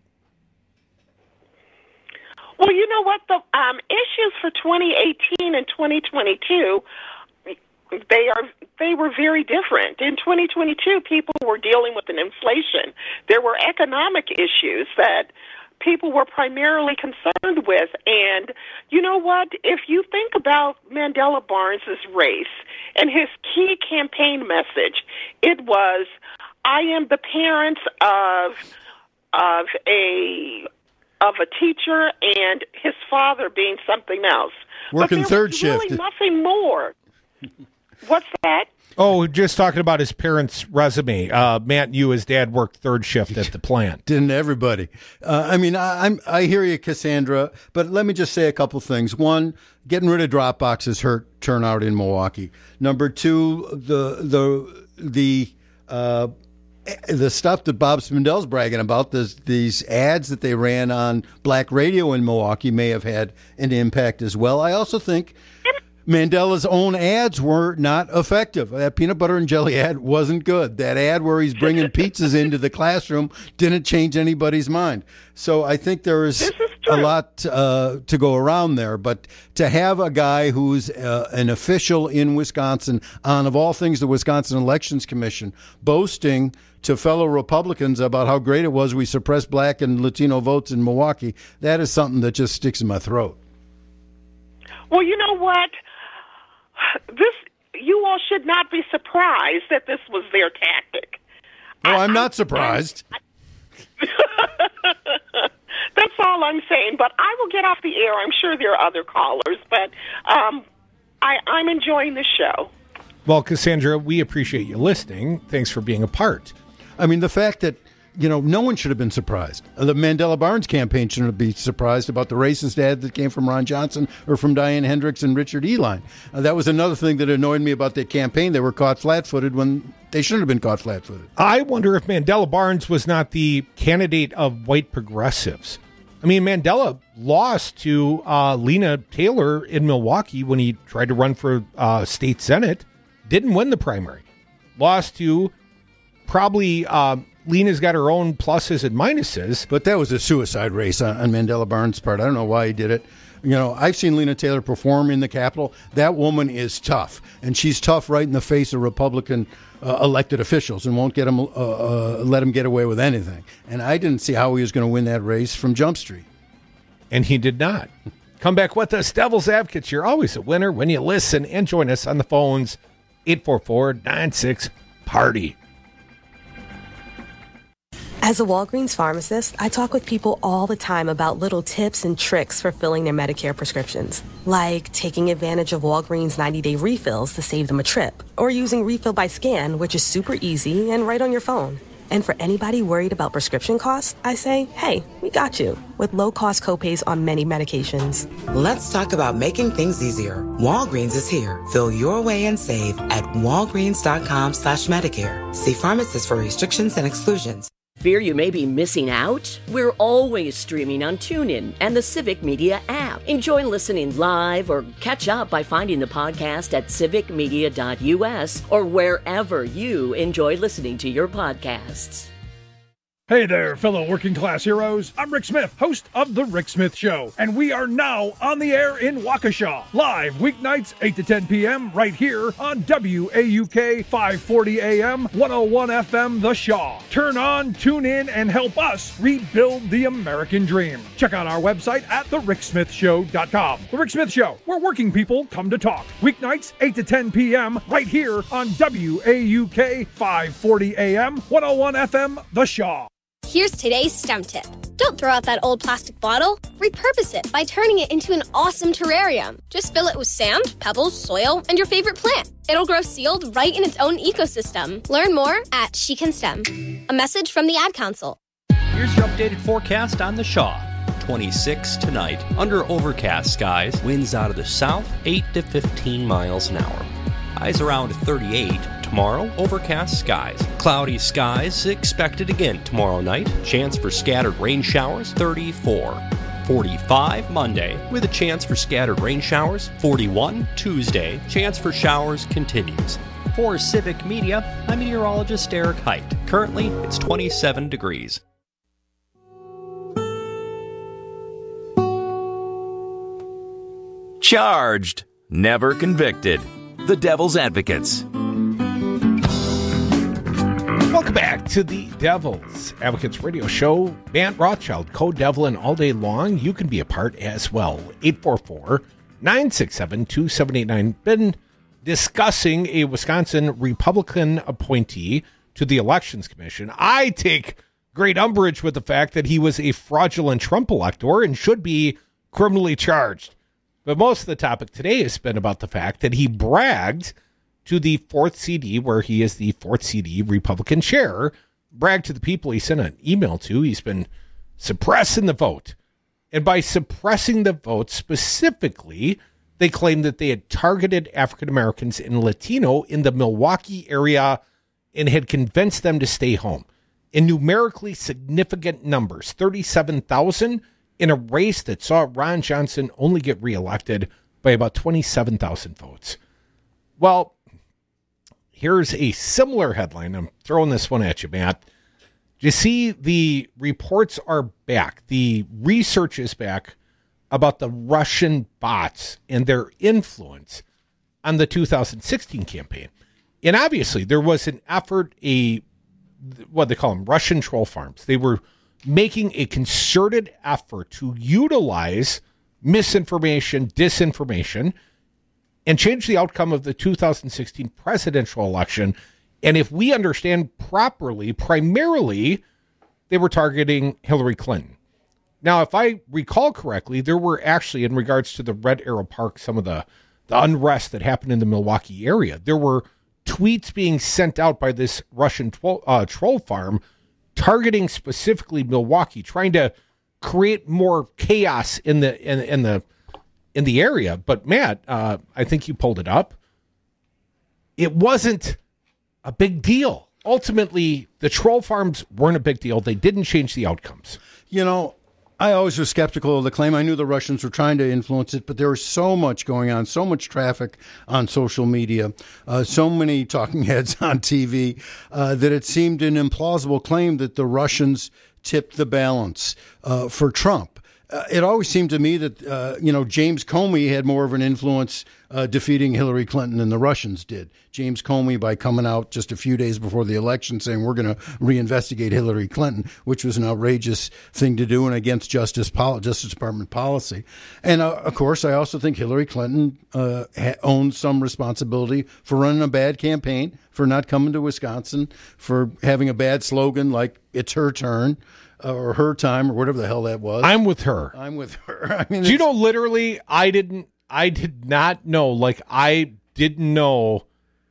Speaker 8: Well, you know what? The um, issues for twenty eighteen and twenty twenty-two, they are they were very different. In twenty twenty-two, people were dealing with an inflation. There were economic issues that people were primarily concerned with. And you know what? If you think about Mandela Barnes's race and his key campaign message, it was, I am the parent of of a of a teacher and his father being something else.
Speaker 7: Working
Speaker 8: but there
Speaker 7: third
Speaker 8: was
Speaker 7: shift.
Speaker 8: really nothing more. What's that?
Speaker 2: Oh, just talking about his parents' resume. Uh, Matt, you, his dad, worked third shift at the plant.
Speaker 7: Didn't everybody? Uh, I mean, I, I'm I hear you, Cassandra, but let me just say a couple things. One, getting rid of drop boxes hurt turnout in Milwaukee. Number two, the the the uh, the stuff that Bob Spindel's bragging about, this, these ads that they ran on black radio in Milwaukee may have had an impact as well. I also think Mandela's own ads were not effective. That peanut butter and jelly ad wasn't good. That ad where he's bringing pizzas into the classroom didn't change anybody's mind. So I think there is, is a lot uh, to go around there. But to have a guy who's uh, an official in Wisconsin on, of all things, the Wisconsin Elections Commission, boasting to fellow Republicans about how great it was we suppressed black and Latino votes in Milwaukee, that is something that just sticks in my throat.
Speaker 8: Well, you know what? This, you all should not be surprised that this was their tactic.
Speaker 7: Oh, I'm not surprised.
Speaker 8: That's all I'm saying. But I will get off the air. I'm sure there are other callers, but um, I, I'm enjoying the show.
Speaker 2: Well, Cassandra, we appreciate you listening. Thanks for being a part.
Speaker 7: I mean, the fact that, you know, no one should have been surprised. The Mandela Barnes campaign shouldn't be surprised about the racist ad that came from Ron Johnson or from Diane Hendricks and Richard Eline. Uh, that was another thing that annoyed me about their campaign. They were caught flat-footed when they shouldn't have been caught flat-footed.
Speaker 2: I wonder if Mandela Barnes was not the candidate of white progressives. I mean, Mandela lost to uh, Lena Taylor in Milwaukee when he tried to run for uh, state senate. Didn't win the primary. Lost to probably... Uh, Lena's got her own pluses and minuses.
Speaker 7: But that was a suicide race on, on Mandela Barnes' part. I don't know why he did it. You know, I've seen Lena Taylor perform in the Capitol. That woman is tough. And she's tough right in the face of Republican uh, elected officials and won't get them, uh, uh, let him get away with anything. And I didn't see how he was going to win that race from Jump Street.
Speaker 2: And he did not. Come back with us, Devil's Advocates. You're always a winner when you listen, and join us on the phones, eight four four, nine six, party.
Speaker 4: As a Walgreens pharmacist, I talk with people all the time about little tips and tricks for filling their Medicare prescriptions, like taking advantage of Walgreens ninety-day refills to save them a trip, or using Refill by Scan, which is super easy and right on your phone. And for anybody worried about prescription costs, I say, hey, we got you, with low-cost copays on many medications.
Speaker 5: Let's talk about making things easier. Walgreens is here. Fill your way and save at walgreens.com slash Medicare. See pharmacists for restrictions and exclusions.
Speaker 14: Fear you may be missing out? We're always streaming on TuneIn and the Civic Media app. Enjoy listening live or catch up by finding the podcast at civic media dot u s or wherever you enjoy listening to your podcasts.
Speaker 9: Hey there, fellow working class heroes. I'm Rick Smith, host of The Rick Smith Show, and we are now on the air in Waukesha, live weeknights eight to ten p.m. right here on W A U K five forty A M, one oh one F M The Shaw. Turn on, tune in, and help us rebuild the American dream. Check out our website at the rick smith show dot com. The Rick Smith Show, where working people come to talk. Weeknights eight to ten p.m. right here on W A U K five forty A M, one oh one F M The Shaw.
Speaker 11: Here's today's STEM tip.
Speaker 3: Don't throw out that old plastic bottle. Repurpose it by turning it into an awesome terrarium. Just fill it with sand, pebbles, soil, and your favorite plant. It'll grow sealed right in its own ecosystem. Learn more at She Can STEM. A message from the Ad Council.
Speaker 6: Here's your updated forecast on the Shaw. twenty-six tonight. Under overcast skies. Winds out of the south, eight to fifteen miles an hour. Highs around thirty-eight. Tomorrow, overcast skies. Cloudy skies expected again tomorrow night. Chance for scattered rain showers, thirty-four. forty-five Monday, with a chance for scattered rain showers. forty-one Tuesday, chance for showers continues. For Civic Media, I'm meteorologist Eric Height. Currently, it's twenty-seven degrees.
Speaker 1: Charged, never convicted. The Devil's Advocates.
Speaker 2: Welcome back to the Devil's Advocates Radio Show. Matt Rothschild, co-devil, and all day long, you can be a part as well. eight four four, nine six seven, two seven eight nine. Been discussing a Wisconsin Republican appointee to the Elections Commission. I take great umbrage with the fact that he was a fraudulent Trump elector and should be criminally charged. But most of the topic today has been about the fact that he bragged to the fourth C D, where he is the fourth C D Republican chair, bragged to the people he sent an email to. He's been suppressing the vote. And by suppressing the vote specifically, they claimed that they had targeted African Americans and Latino in the Milwaukee area and had convinced them to stay home. In numerically significant numbers, thirty-seven thousand in a race that saw Ron Johnson only get reelected by about twenty-seven thousand votes. Well, here's a similar headline. I'm throwing this one at you, Matt. You see, the reports are back. The research is back about the Russian bots and their influence on the two thousand sixteen campaign. And obviously, there was an effort, a what they call them, Russian troll farms. They were making a concerted effort to utilize misinformation, disinformation, and change the outcome of the two thousand sixteen presidential election. And if we understand properly, primarily, they were targeting Hillary Clinton. Now, if I recall correctly, there were actually, in regards to the Red Arrow Park, some of the, the unrest that happened in the Milwaukee area, there were tweets being sent out by this Russian tro- uh, troll farm targeting specifically Milwaukee, trying to create more chaos in the in, in the in the area. But Matt, uh, I think you pulled it up. It wasn't a big deal. Ultimately, the troll farms weren't a big deal. They didn't change the outcomes.
Speaker 7: You know, I always was skeptical of the claim. I knew the Russians were trying to influence it, but there was so much going on, so much traffic on social media, uh, so many talking heads on T V, uh, that it seemed an implausible claim that the Russians tipped the balance uh, for Trump. Uh, it always seemed to me that, uh, you know, James Comey had more of an influence uh, defeating Hillary Clinton than the Russians did. James Comey, by coming out just a few days before the election saying we're going to reinvestigate Hillary Clinton, which was an outrageous thing to do and against Justice Pol- Justice Department policy. And, uh, of course, I also think Hillary Clinton uh, ha- owns some responsibility for running a bad campaign, for not coming to Wisconsin, for having a bad slogan like it's her turn. Or her time, or whatever the hell that was.
Speaker 2: I'm with her.
Speaker 7: I'm with her. I mean,
Speaker 2: do you know, literally, I didn't, I did not know, like, I didn't know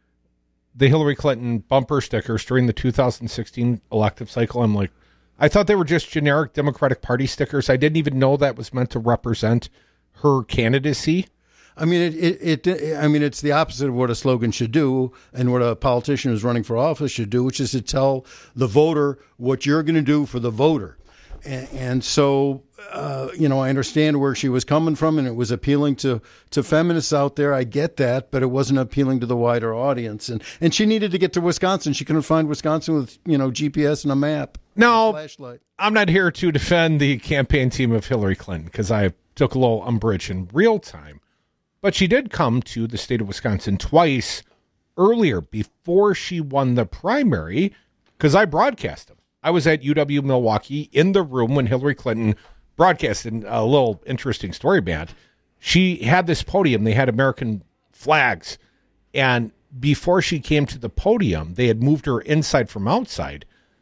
Speaker 2: the Hillary Clinton bumper stickers during the two thousand sixteen elective cycle. I'm like, I thought they were just generic Democratic Party stickers. I didn't even know that was meant to represent her candidacy.
Speaker 7: I mean, it, it, it, I mean, it's the opposite of what a slogan should do and what a politician who's running for office should do, which is to tell the voter what you're going to do for the voter. And, and so, uh, you know, I understand where she was coming from, and it was appealing to, to feminists out there. I get that, but it wasn't appealing to the wider audience. And, and she needed to get to Wisconsin. She couldn't find Wisconsin with, you know, G P S and a map.
Speaker 2: No,
Speaker 7: flashlight.
Speaker 2: I'm not here to defend the campaign team of Hillary Clinton because I took a little umbrage in real time. But she did come to the state of Wisconsin twice earlier before she won the primary because I broadcast them. I was at U W Milwaukee in the room when Hillary Clinton broadcasted. A little interesting story, Matt. She had this podium. They had American flags. And before she came to the podium, they had moved her inside from outside.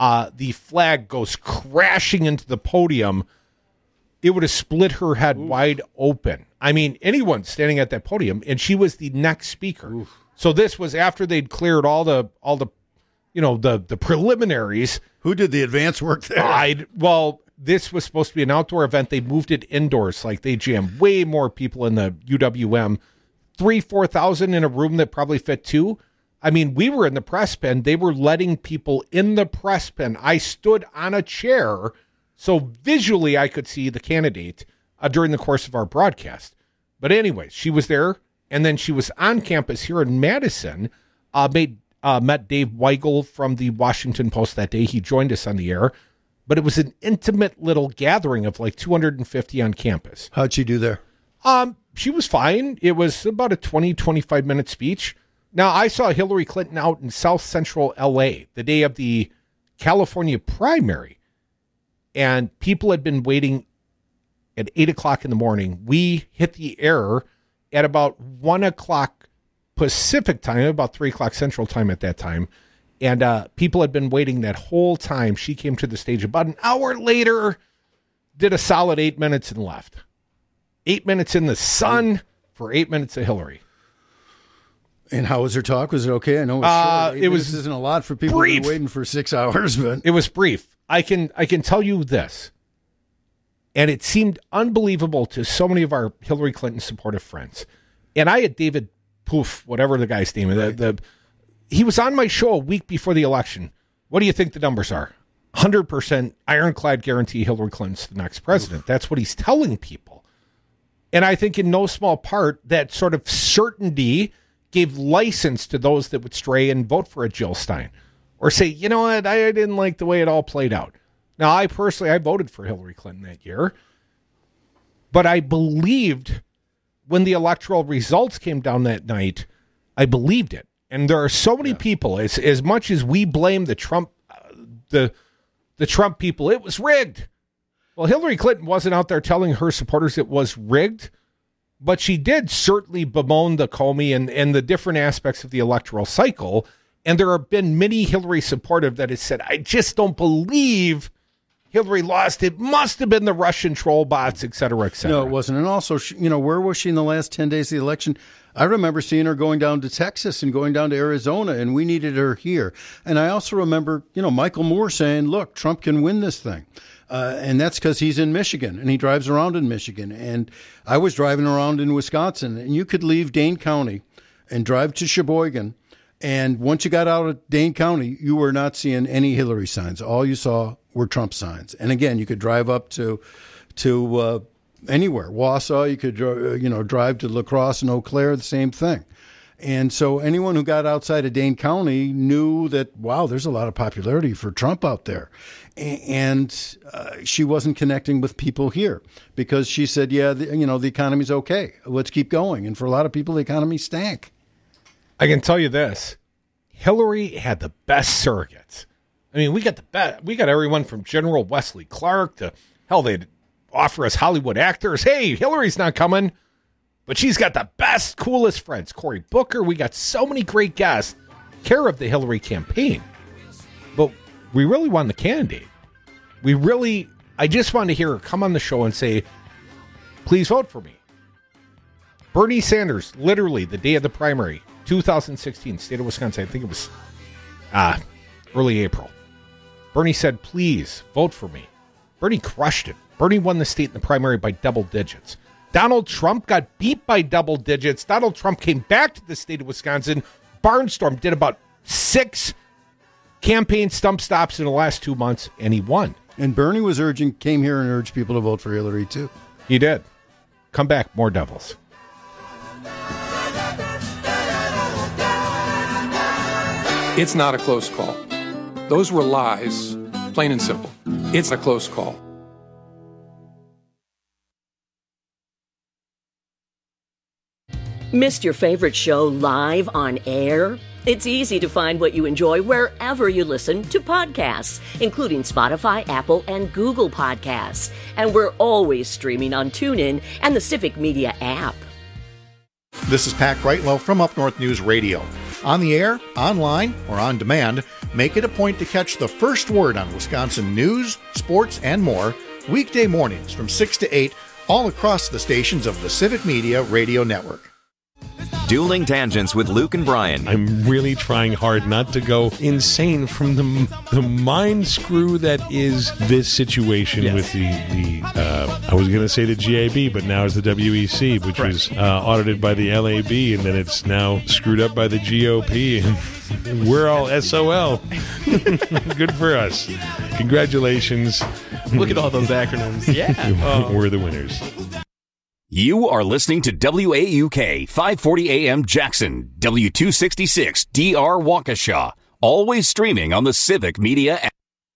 Speaker 2: uh, the flag goes crashing into the podium, it would have split her head Oof. wide open. I mean, anyone standing at that podium, and she was the next speaker. Oof. So this was after they'd cleared all the all the, you know, the the preliminaries.
Speaker 7: Who did the advance work there?
Speaker 2: I'd, well, this was supposed to be an outdoor event. They moved it indoors. Like they jammed way more people in the U W M, three, four thousand in a room that probably fit two. I mean, we were in the press pen. They were letting people in the press pen. I stood on a chair, so visually I could see the candidate uh, during the course of our broadcast. But anyway, she was there, and then she was on campus here in Madison, uh, made, uh, met Dave Weigel from the Washington Post that day. He joined us on the air, but it was an intimate little gathering of like two hundred fifty on campus.
Speaker 7: How'd she do there?
Speaker 2: Um, she was fine. It was about a twenty, twenty-five minute speech. Now, I saw Hillary Clinton out in South Central L A the day of the California primary, and people had been waiting at eight o'clock in the morning. We hit the air at about one o'clock Pacific time, about three o'clock Central time at that time, and uh, people had been waiting that whole time. She came to the stage about an hour later, did a solid eight minutes and left. Eight minutes in the sun for eight minutes of Hillary.
Speaker 7: And how was her talk? Was it okay? I know it was
Speaker 2: uh,
Speaker 7: short. Eight
Speaker 2: it was
Speaker 7: isn't a lot for people who are waiting for six hours, but
Speaker 2: it was brief. I can I can tell you this, and it seemed unbelievable to so many of our Hillary Clinton supportive friends. And I had David Poof, whatever the guy's name is, right. the, the he was on my show a week before the election. What do you think the numbers are? one hundred percent ironclad guarantee Hillary Clinton's the next president. Oof. That's what he's telling people. And I think in no small part that sort of certainty gave license to those that would stray and vote for a Jill Stein or say, you know what, I didn't like the way it all played out. Now, I personally, I voted for Hillary Clinton that year, but I believed when the electoral results came down that night, I believed it. And there are so many yeah. people, as as much as we blame the Trump, uh, the the Trump people, it was rigged. Well, Hillary Clinton wasn't out there telling her supporters it was rigged, but she did certainly bemoan the Comey and, and the different aspects of the electoral cycle. And there have been many Hillary supportive that has said, I just don't believe Hillary lost. It must have been the Russian troll bots, et cetera, et cetera.
Speaker 7: No, it wasn't. And also, you know, where was she in the last ten days of the election? I remember seeing her going down to Texas and going down to Arizona, and we needed her here. And I also remember, you know, Michael Moore saying, look, Trump can win this thing. Uh, and that's because he's in Michigan and he drives around in Michigan. And I was driving around in Wisconsin, and you could leave Dane County and drive to Sheboygan. And once you got out of Dane County, you were not seeing any Hillary signs. All you saw were Trump signs. And again, you could drive up to to uh, anywhere, Wausau. You could uh, you know drive to La Crosse and Eau Claire, the same thing. And so anyone who got outside of Dane County knew that, wow, there's a lot of popularity for Trump out there. And uh, she wasn't connecting with people here because she said, yeah, the, you know, the economy's okay. Let's keep going. And for a lot of people, the economy stank.
Speaker 2: I can tell you this. Hillary had the best surrogates. I mean, we got the best. We got everyone from General Wesley Clark to, hell, they'd offer us Hollywood actors. Hey, Hillary's not coming. But she's got the best, coolest friends. Cory Booker. We got so many great guests care of the Hillary campaign. But we really want the candidate. We really, I just want to hear her come on the show and say, please vote for me. Bernie Sanders, literally the day of the primary, two thousand sixteen, state of Wisconsin, I think it was uh, early April. Bernie said, please vote for me. Bernie crushed it. Bernie won the state in the primary by double digits. Donald Trump got beat by double digits. Donald Trump came back to the state of Wisconsin. Barnstorm did about six campaign stump stops in the last two months, and he won.
Speaker 7: And Bernie was urging, came here and urged people to vote for Hillary, too.
Speaker 2: He did. Come back, more Devils.
Speaker 11: It's not a close call. Those were lies, plain and simple. It's a close call.
Speaker 14: Missed your favorite show live on air? It's easy to find what you enjoy wherever you listen to podcasts, including Spotify, Apple, and Google Podcasts. And we're always streaming on TuneIn and the Civic Media app.
Speaker 12: This is Pat Brightwell from Up North News Radio. On the air, online, or on demand, Make it a point to catch the first word on Wisconsin news, sports, and more weekday mornings from six to eight all across the stations of the Civic Media Radio Network.
Speaker 1: Dueling Tangents with Luke and Brian.
Speaker 29: I'm really trying hard not to go insane from the the mind screw that is this situation yes. with the, the uh, I was going to say the G A B, but now it's the W E C, which right. was uh, audited by the L A B, and then it's now screwed up by the G O P, and we're all S O L. Good for us. Congratulations.
Speaker 6: Look at all those acronyms. Yeah.
Speaker 29: Oh. We're the winners.
Speaker 1: You are listening to W A U K five forty A M Jackson, W two sixty-six D R Waukesha, always streaming on the Civic Media app.